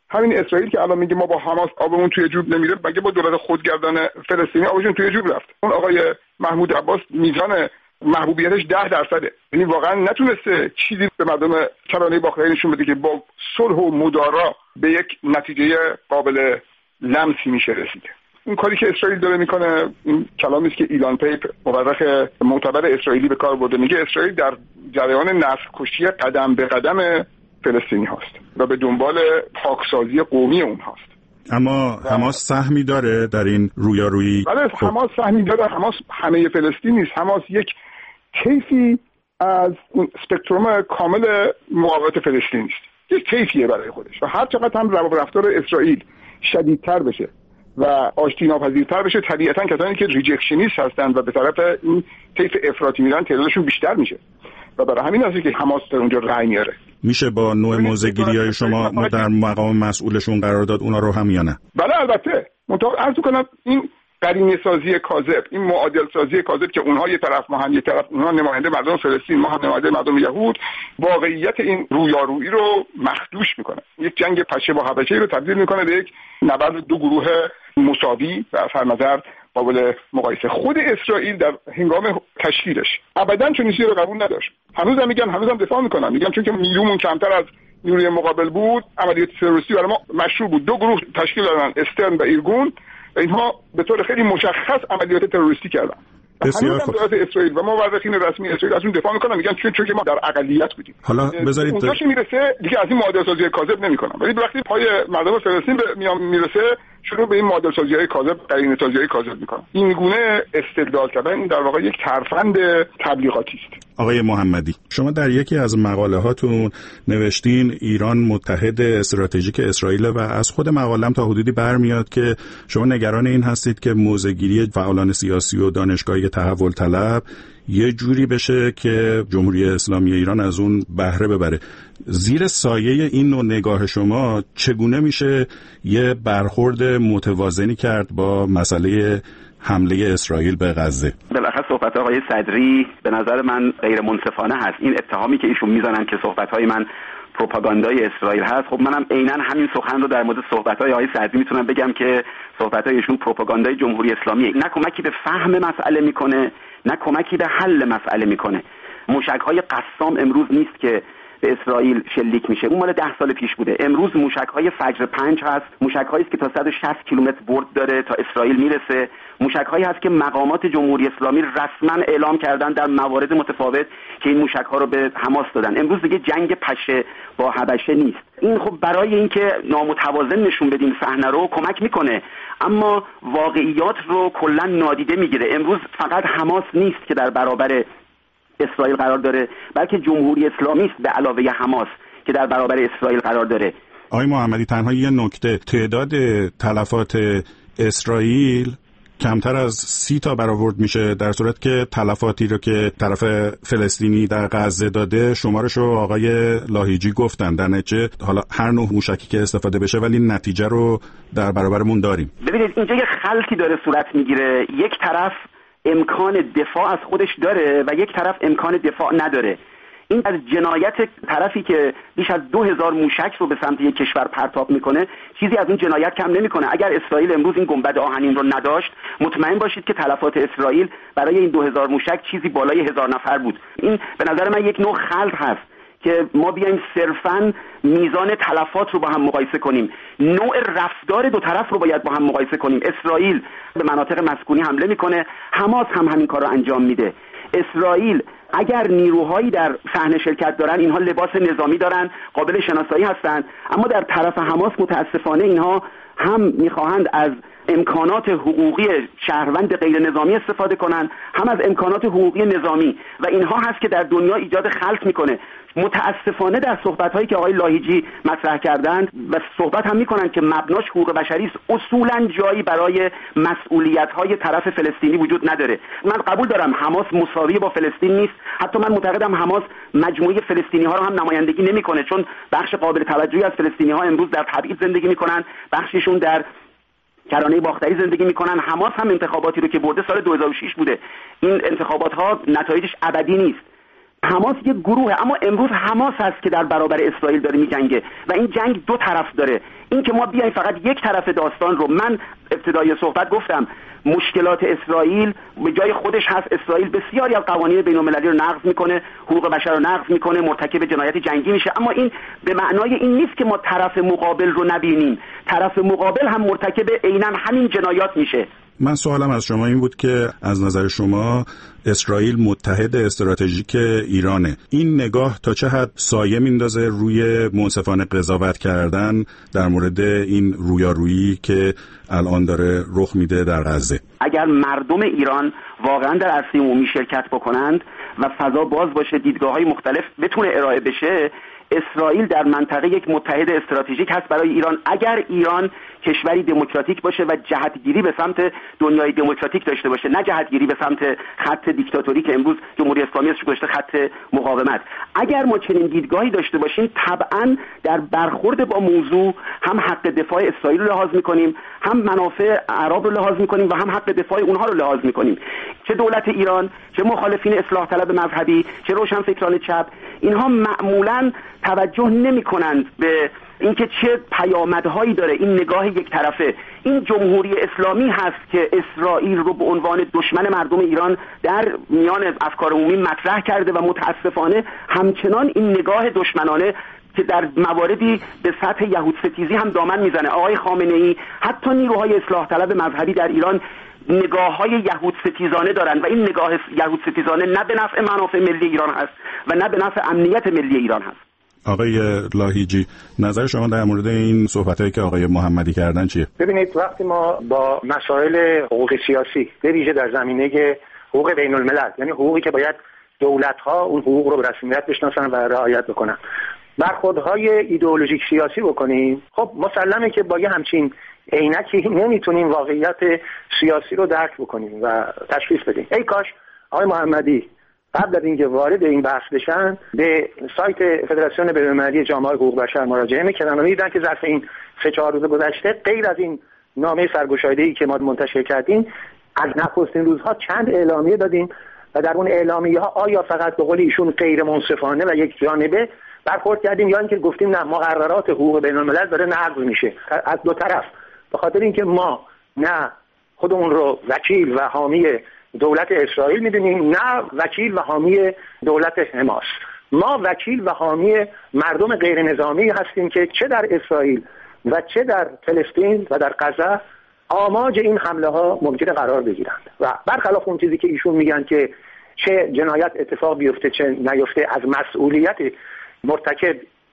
همین اسرائیل که الان میگه ما با حماس آبمون توی جوب نمیره، مگه با دولت خودگردان فلسطینی آبشون توی جوب رفت؟ اون آقای محمود عباس میزان محبوبیتش ده درصده، یعنی واقعا نتونسته چیزی به مردم کرانه باختری نشون بده که با صلح و مدارا به یک نتیجه قابل لمسی میشه رسید. اون کاری که اسرائیل داره میکنه، این کلامی است که ایلان پیپ مورخ معتبر اسرائیلی به کار برده، میگه اسرائیل در جریان نسل کشی قدم به قدم فلسطینی هاست و به دنبال پاکسازی قومی اون هاست. اما حماس سهمی داره در این رویارویی؟ بله، حماس سهمی داره. حماس همه فلسطین نیست. حماس یک طیفی از اون اسپکتروم کامل مقاومت فلسطین است، یک طیفیه برای خودش و هر چقدر هم روابط رفتار اسرائیل شدیدتر بشه و آشتی ناپذیرتر بشه، طبیعتاً کسانی که ریجکشنیست هستند و به طرف این طیف افراطی میرن تعدادشون بیشتر میشه و برای همین هست که حماس در اونجا رأی میاره. میشه با نوع موضع‌گیری‌های شما ما در مقام مسئولشون قرار داد اونا رو هم یا نه؟ بله البته. منتها عرض کنم این قرینه سازی کاذب، این معادل سازی کاذب که اونها یه طرف ما هم یه طرف، اونها نماینده مردم فلسطین ما هم نماینده مردم یهود، واقعیت این رویارویی رو مخدوش میکنه. یک جنگ پشه با حبشه رو تبدیل میکنه به یک نبرد دو گروه مساوی و از هر نظر قابل مقایسه. خود اسرائیل در هنگام تشکیلش ابداً چنین چیزی رو قبول نداشت. هنوزم میگن، هنوزم دفاع میکنن، میگن چون که نیرومون کمتر از نیروی مقابل بود، عملیات تروریستی برای ما مشروع بود. دو گروه تشکیل دادن، استرن و ایرگون، و اینها به طور خیلی مشخص عملیات تروریستی کردن. بسیار خوب. دولت اسرائیل و مورخین رسمی اسرائیل از اون دفاع میکنن، میگن چون چون که ما در اقلیت بودیم. حالا بذارید اونجا که میرسه دیگه از این معادل سازی کاذب نمیکنن، ولی وقتی پای مردم فلسطین به میام میرسه شروع به این معادل سازی‌های کاذب، قرینه سازی‌های کاذب میکنن. این گونه استدلال کردن در واقع یک ترفند تبلیغاتی است. آقای محمدی، شما در یکی از مقاله هاتون نوشتین ایران متحد استراتژیک اسرائیل و از خود مقاله‌ام تا حدودی برمیاد که شما نگران این هستید که موضع‌گیری فعالان سیاسی و دانشگاهی تحول طلب یه جوری بشه که جمهوری اسلامی ایران از اون بهره ببره. زیر سایه این نوع نگاه شما چگونه میشه یه برخورد متوازنی کرد با مسئله حمله اسرائیل به غزه؟ بالاخره صحبت آقای صدری به نظر من غیر منصفانه هست. این اتهامی که ایشون میزنن که صحبت‌های من پروپاگاندای اسرائیل هست، خب منم عیناً همین سخن رو در مورد صحبت‌های آقای صدری میتونم بگم که صحبت‌های ایشون پروپاگاندای جمهوری اسلامی، نه کمکی به فهم مسئله میکنه، نه کمکی به حل مسئله میکنه. موشک‌های قسام امروز نیست که به اسرائیل شلیک میشه، اون مال ده سال پیش بوده. امروز موشک‌های فجر پنج هست، موشک‌هایی است که تا صد و شصت کیلومتر برد داره تا اسرائیل میرسه. موشک‌هایی هست که مقامات جمهوری اسلامی رسما اعلام کردن در موارد متفاوت که این موشک‌ها رو به حماس دادن. امروز دیگه جنگ پشه با حبشه نیست. این خب برای اینکه نامتوازن نشون بدیم صحنه رو کمک میکنه، اما واقعیات رو کلا نادیده میگیره. امروز فقط حماس نیست که در برابر اسرائیل قرار داره، بلکه جمهوری اسلامی است به علاوه حماس که در برابر اسرائیل قرار داره. آقای محمدی، تنها یه نکته، تعداد تلفات اسرائیل کمتر از سی تا برآورد میشه، در صورت که تلفاتی رو که طرف فلسطینی در غزه داده شمارش رو آقای لاهیجی گفتن. در نتیجه حالا هر نوع موشکی که استفاده بشه ولی نتیجه رو در برابرمون داریم. ببینید اینجا یه خلطی داره صورت میگیره. یک طرف امکان دفاع از خودش داره و یک طرف امکان دفاع نداره. این از جنایت طرفی که بیش از دو هزار موشک رو به سمت یک کشور پرتاب میکنه چیزی از این جنایت کم نمیکنه. اگر اسرائیل امروز این گنبد آهنین رو نداشت، مطمئن باشید که تلفات اسرائیل برای این دو هزار موشک چیزی بالای هزار نفر بود. این به نظر من یک نوع خلط هست که ما بیایم صرفاً میزان تلفات رو با هم مقایسه کنیم. نوع رفتار دو طرف رو باید با هم مقایسه کنیم. اسرائیل به مناطق مسکونی حمله میکنه، حماس هم همین کار رو انجام میده. اسرائیل اگر نیروهایی در صحنه شرکت دارن، اینها لباس نظامی دارن، قابل شناسایی هستند، اما در طرف حماس متاسفانه اینها هم میخواهند از امکانات حقوقی شهروند غیر نظامی استفاده کنن، هم از امکانات حقوقی نظامی، و اینها هست که در دنیا ایجاد خلط میکنه. متاسفانه در صحبت‌هایی که آقای لاهیجی مطرح کردند و صحبت هم میکنن که مبناش حقوق بشری است، اصولاً جایی برای مسئولیت‌های طرف فلسطینی وجود نداره. من قبول دارم حماس مساوی با فلسطین نیست، حتی من معتقدم حماس مجموعه فلسطینی‌ها رو هم نمایندگی نمیکنه، چون بخش قابل توجهی از فلسطینی‌ها امروز در تبعید زندگی میکنن، بخششون در کرانه باختری زندگی میکنن. حماس هم انتخاباتی رو که برده سال دو هزار و شش بوده. این انتخابات ها نتایجش ابدی نیست. حماس یک گروهه، اما امروز حماس هست که در برابر اسرائیل داره میجنگه و این جنگ دو طرف داره. این که ما بیایم فقط یک طرف داستان رو، من ابتدای صحبت گفتم مشکلات اسرائیل به جای خودش هست. اسرائیل بسیاری از قوانین بین‌المللی رو نقض میکنه، حقوق بشر رو نقض میکنه، مرتکب جنایت جنگی میشه، اما این به معنای این نیست که ما طرف مقابل رو نبینیم. طرف مقابل هم مرتکب عیناً همین جنایات میشه. من سوالم از شما این بود که از نظر شما اسرائیل متحد استراتژیک ایرانه. این نگاه تا چه حد سایه میندازه روی منصفانه قضاوت کردن در مورد این رویارویی که الان داره رخ میده در غزه؟ اگر مردم ایران واقعا در عرصه عمومی شرکت بکنند و فضا باز باشه، دیدگاه‌های مختلف بتونه ارائه بشه، اسرائیل در منطقه یک متحد استراتژیک هست برای ایران. اگر ایران کشوری دموکراتیک باشه و جهتگیری به سمت دنیای دموکراتیک داشته باشه، نه جهتگیری به سمت خط دیکتاتوری که امروز جمهوری اسلامی اسمش گذاشته خط مقاومت. اگر ما چنین دیدگاهی داشته باشیم، طبعا در برخورد با موضوع هم حق دفاع اسرائیل رو لحاظ می‌کنیم، هم منافع عرب رو لحاظ می‌کنیم و هم حق دفاع اونها رو لحاظ می‌کنیم. چه دولت ایران، چه مخالفین اصلاح طلب مذهبی، چه روشنفکران چپ، اینها معمولاً توجه نمی‌کنند به اینکه چه پیامدهایی داره این نگاه یک طرفه. این جمهوری اسلامی هست که اسرائیل رو به عنوان دشمن مردم ایران در میان افکار عمومی مطرح کرده و متاسفانه همچنان این نگاه دشمنانه که در مواردی به سطح یهود ستیزی هم دامن میزنه. آقای خامنه‌ای، حتی نیروهای اصلاح طلب مذهبی در ایران نگاه‌های یهود ستیزانه دارن و این نگاه یهود ستیزانه نه به نفع منافع ملی ایران هست و نه به نفع امنیت ملی ایران هست. آقای لاهیجی، نظر شما در مورد این صحبتایی که آقای محمدی کردن چیه؟ ببینید، وقتی ما با مسائل حقوق سیاسی به ویژه در زمینه حقوق بین الملل، یعنی حقوقی که باید دولت‌ها اون حقوق رو به رسمیت بشناسن و رعایت بکنن، برخوردهای ایدئولوژیک سیاسی بکنیم، خب مسلمه که با یه همچین عینکی نمیتونیم واقعیت سیاسی رو درک بکنیم و تشخیص بدیم. ای کاش آقای محمدی قبل از اینکه وارد این بحث بشن به سایت فدراسیون بین‌المللی جامعه حقوق بشر مراجعه می‌کردن و می‌دیدن که ظرف این سه چهار روز گذشته غیر از این نامه سرگشاده‌ای که ما منتشر کردیم، از نخستین روزها چند اعلامیه دادیم و در اون اعلامیه‌ها آیا فقط به قول ایشون غیر منصفانه و یک جانبه برخورد کردیم یا اینکه گفتیم نه، مقررات حقوق بین‌الملل داره نقض میشه از دو طرف، به خاطر اینکه ما نه خودمون رو وکیل و حامی دولت اسرائیل میدونیم، نه وکیل و حامی دولت حماس. ما وکیل و حامی مردم غیر نظامی هستیم که چه در اسرائیل و چه در فلسطین و در غزه آماج این حمله ها ممکنه قرار بگیرند و برخلاف اون چیزی که ایشون میگن که چه جنایت اتفاق بیفته چه نیفته از مسئولیت مرتکب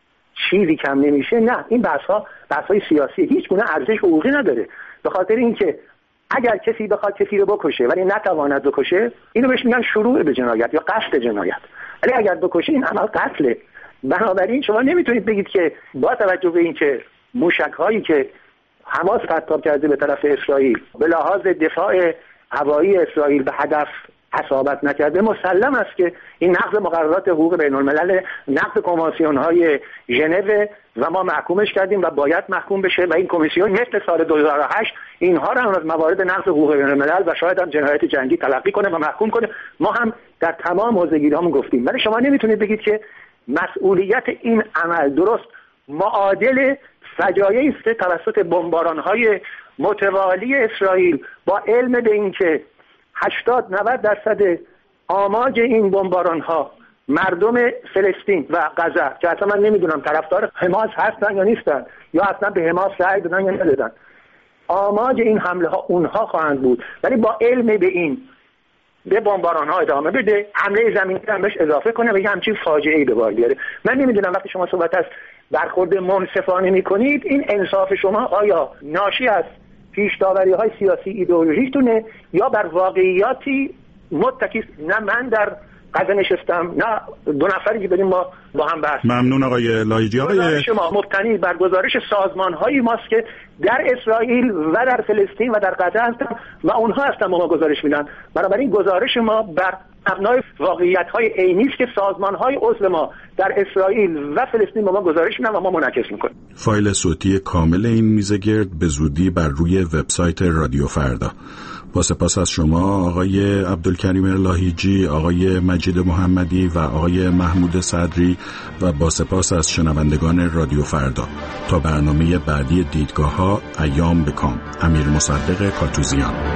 چیزی کم نمیشه، نه، این بحث ها بحث های سیاسی هیچ گونه ارزش حقوقی نداره، به خاطر اینکه اگر کسی بخواد کسی رو بکشه ولی نتواند بکشه، اینو بهش میگن شروع به جنایت یا قصد جنایت. ولی اگر بکشه این عمل قتله. بنابراین شما نمیتونید بگید که با توجه به اینکه موشک هایی که حماس پرتاب کرده به طرف اسرائیل به لحاظ دفاع هوایی اسرائیل به هدف اصابت نکرده، مسلم است که این نقض مقررات حقوق بین الملل، نقض کنوانسیون های ژنو و ما محکومش کردیم و باید محکوم بشه و این کمیسیون مثل سال دو هزار و هشت اینها را از موارد نقض حقوق بین الملل و شاید هم جنایت جنگی تلقی کنه و محکوم کنه. ما هم در تمام حوزه‌گیری‌هامون گفتیم، ولی شما نمیتونید بگید که مسئولیت این عمل درست معادل فجایعی است توسط بمباران‌های متوالی اسرائیل با علم به اینکه هشتاد نود درصد آماج این بمباران ها مردم فلسطین و غزه که اصلا من نمیدونم طرفدار حماس هستن یا نیستن یا اصلا به حماس رأی دادن یا ندادن، آماج این حمله ها اونها خواهند بود، ولی با علم به این به بمباران ها ادامه بده، حمله زمینی هم بهش اضافه کنه و یه همچین فاجعه ای به بار بیاره. من نمیدونم وقتی شما صحبت از برخورد منصفانه میکنید، این انصاف شما آیا ناشی از پیش داوری های سیاسی ایدئولوژیکتونه یا بر واقعیاتی متکی؟ نه من در غزه نشستم، نه دو نفری که بریم ما با هم بحث. ممنون آقای لایجی. آقای شما مبتنی بر گزارش سازمان هایی ماست که در اسرائیل و در فلسطین و در غزه هستن و اونها هستن ما گزارش میدن. بنابراین گزارش ما بر مبنای واقعیت های عینی است که سازمان های عضو ما در اسرائیل و فلسطین با ما گزارش میدن و ما منعکس میکنیم. فایل صوتی کامل این میزگرد به زودی بر روی وبسایت رادیو فردا با سپاس از شما آقای عبدالکریم لاهیجی، آقای مجید محمدی و آقای محمود صدری و با سپاس از شنوندگان رادیو فردا. تا برنامه بعدی دیدگاه‌ها، ایام بکام. امیر مصدق کاتوزیان.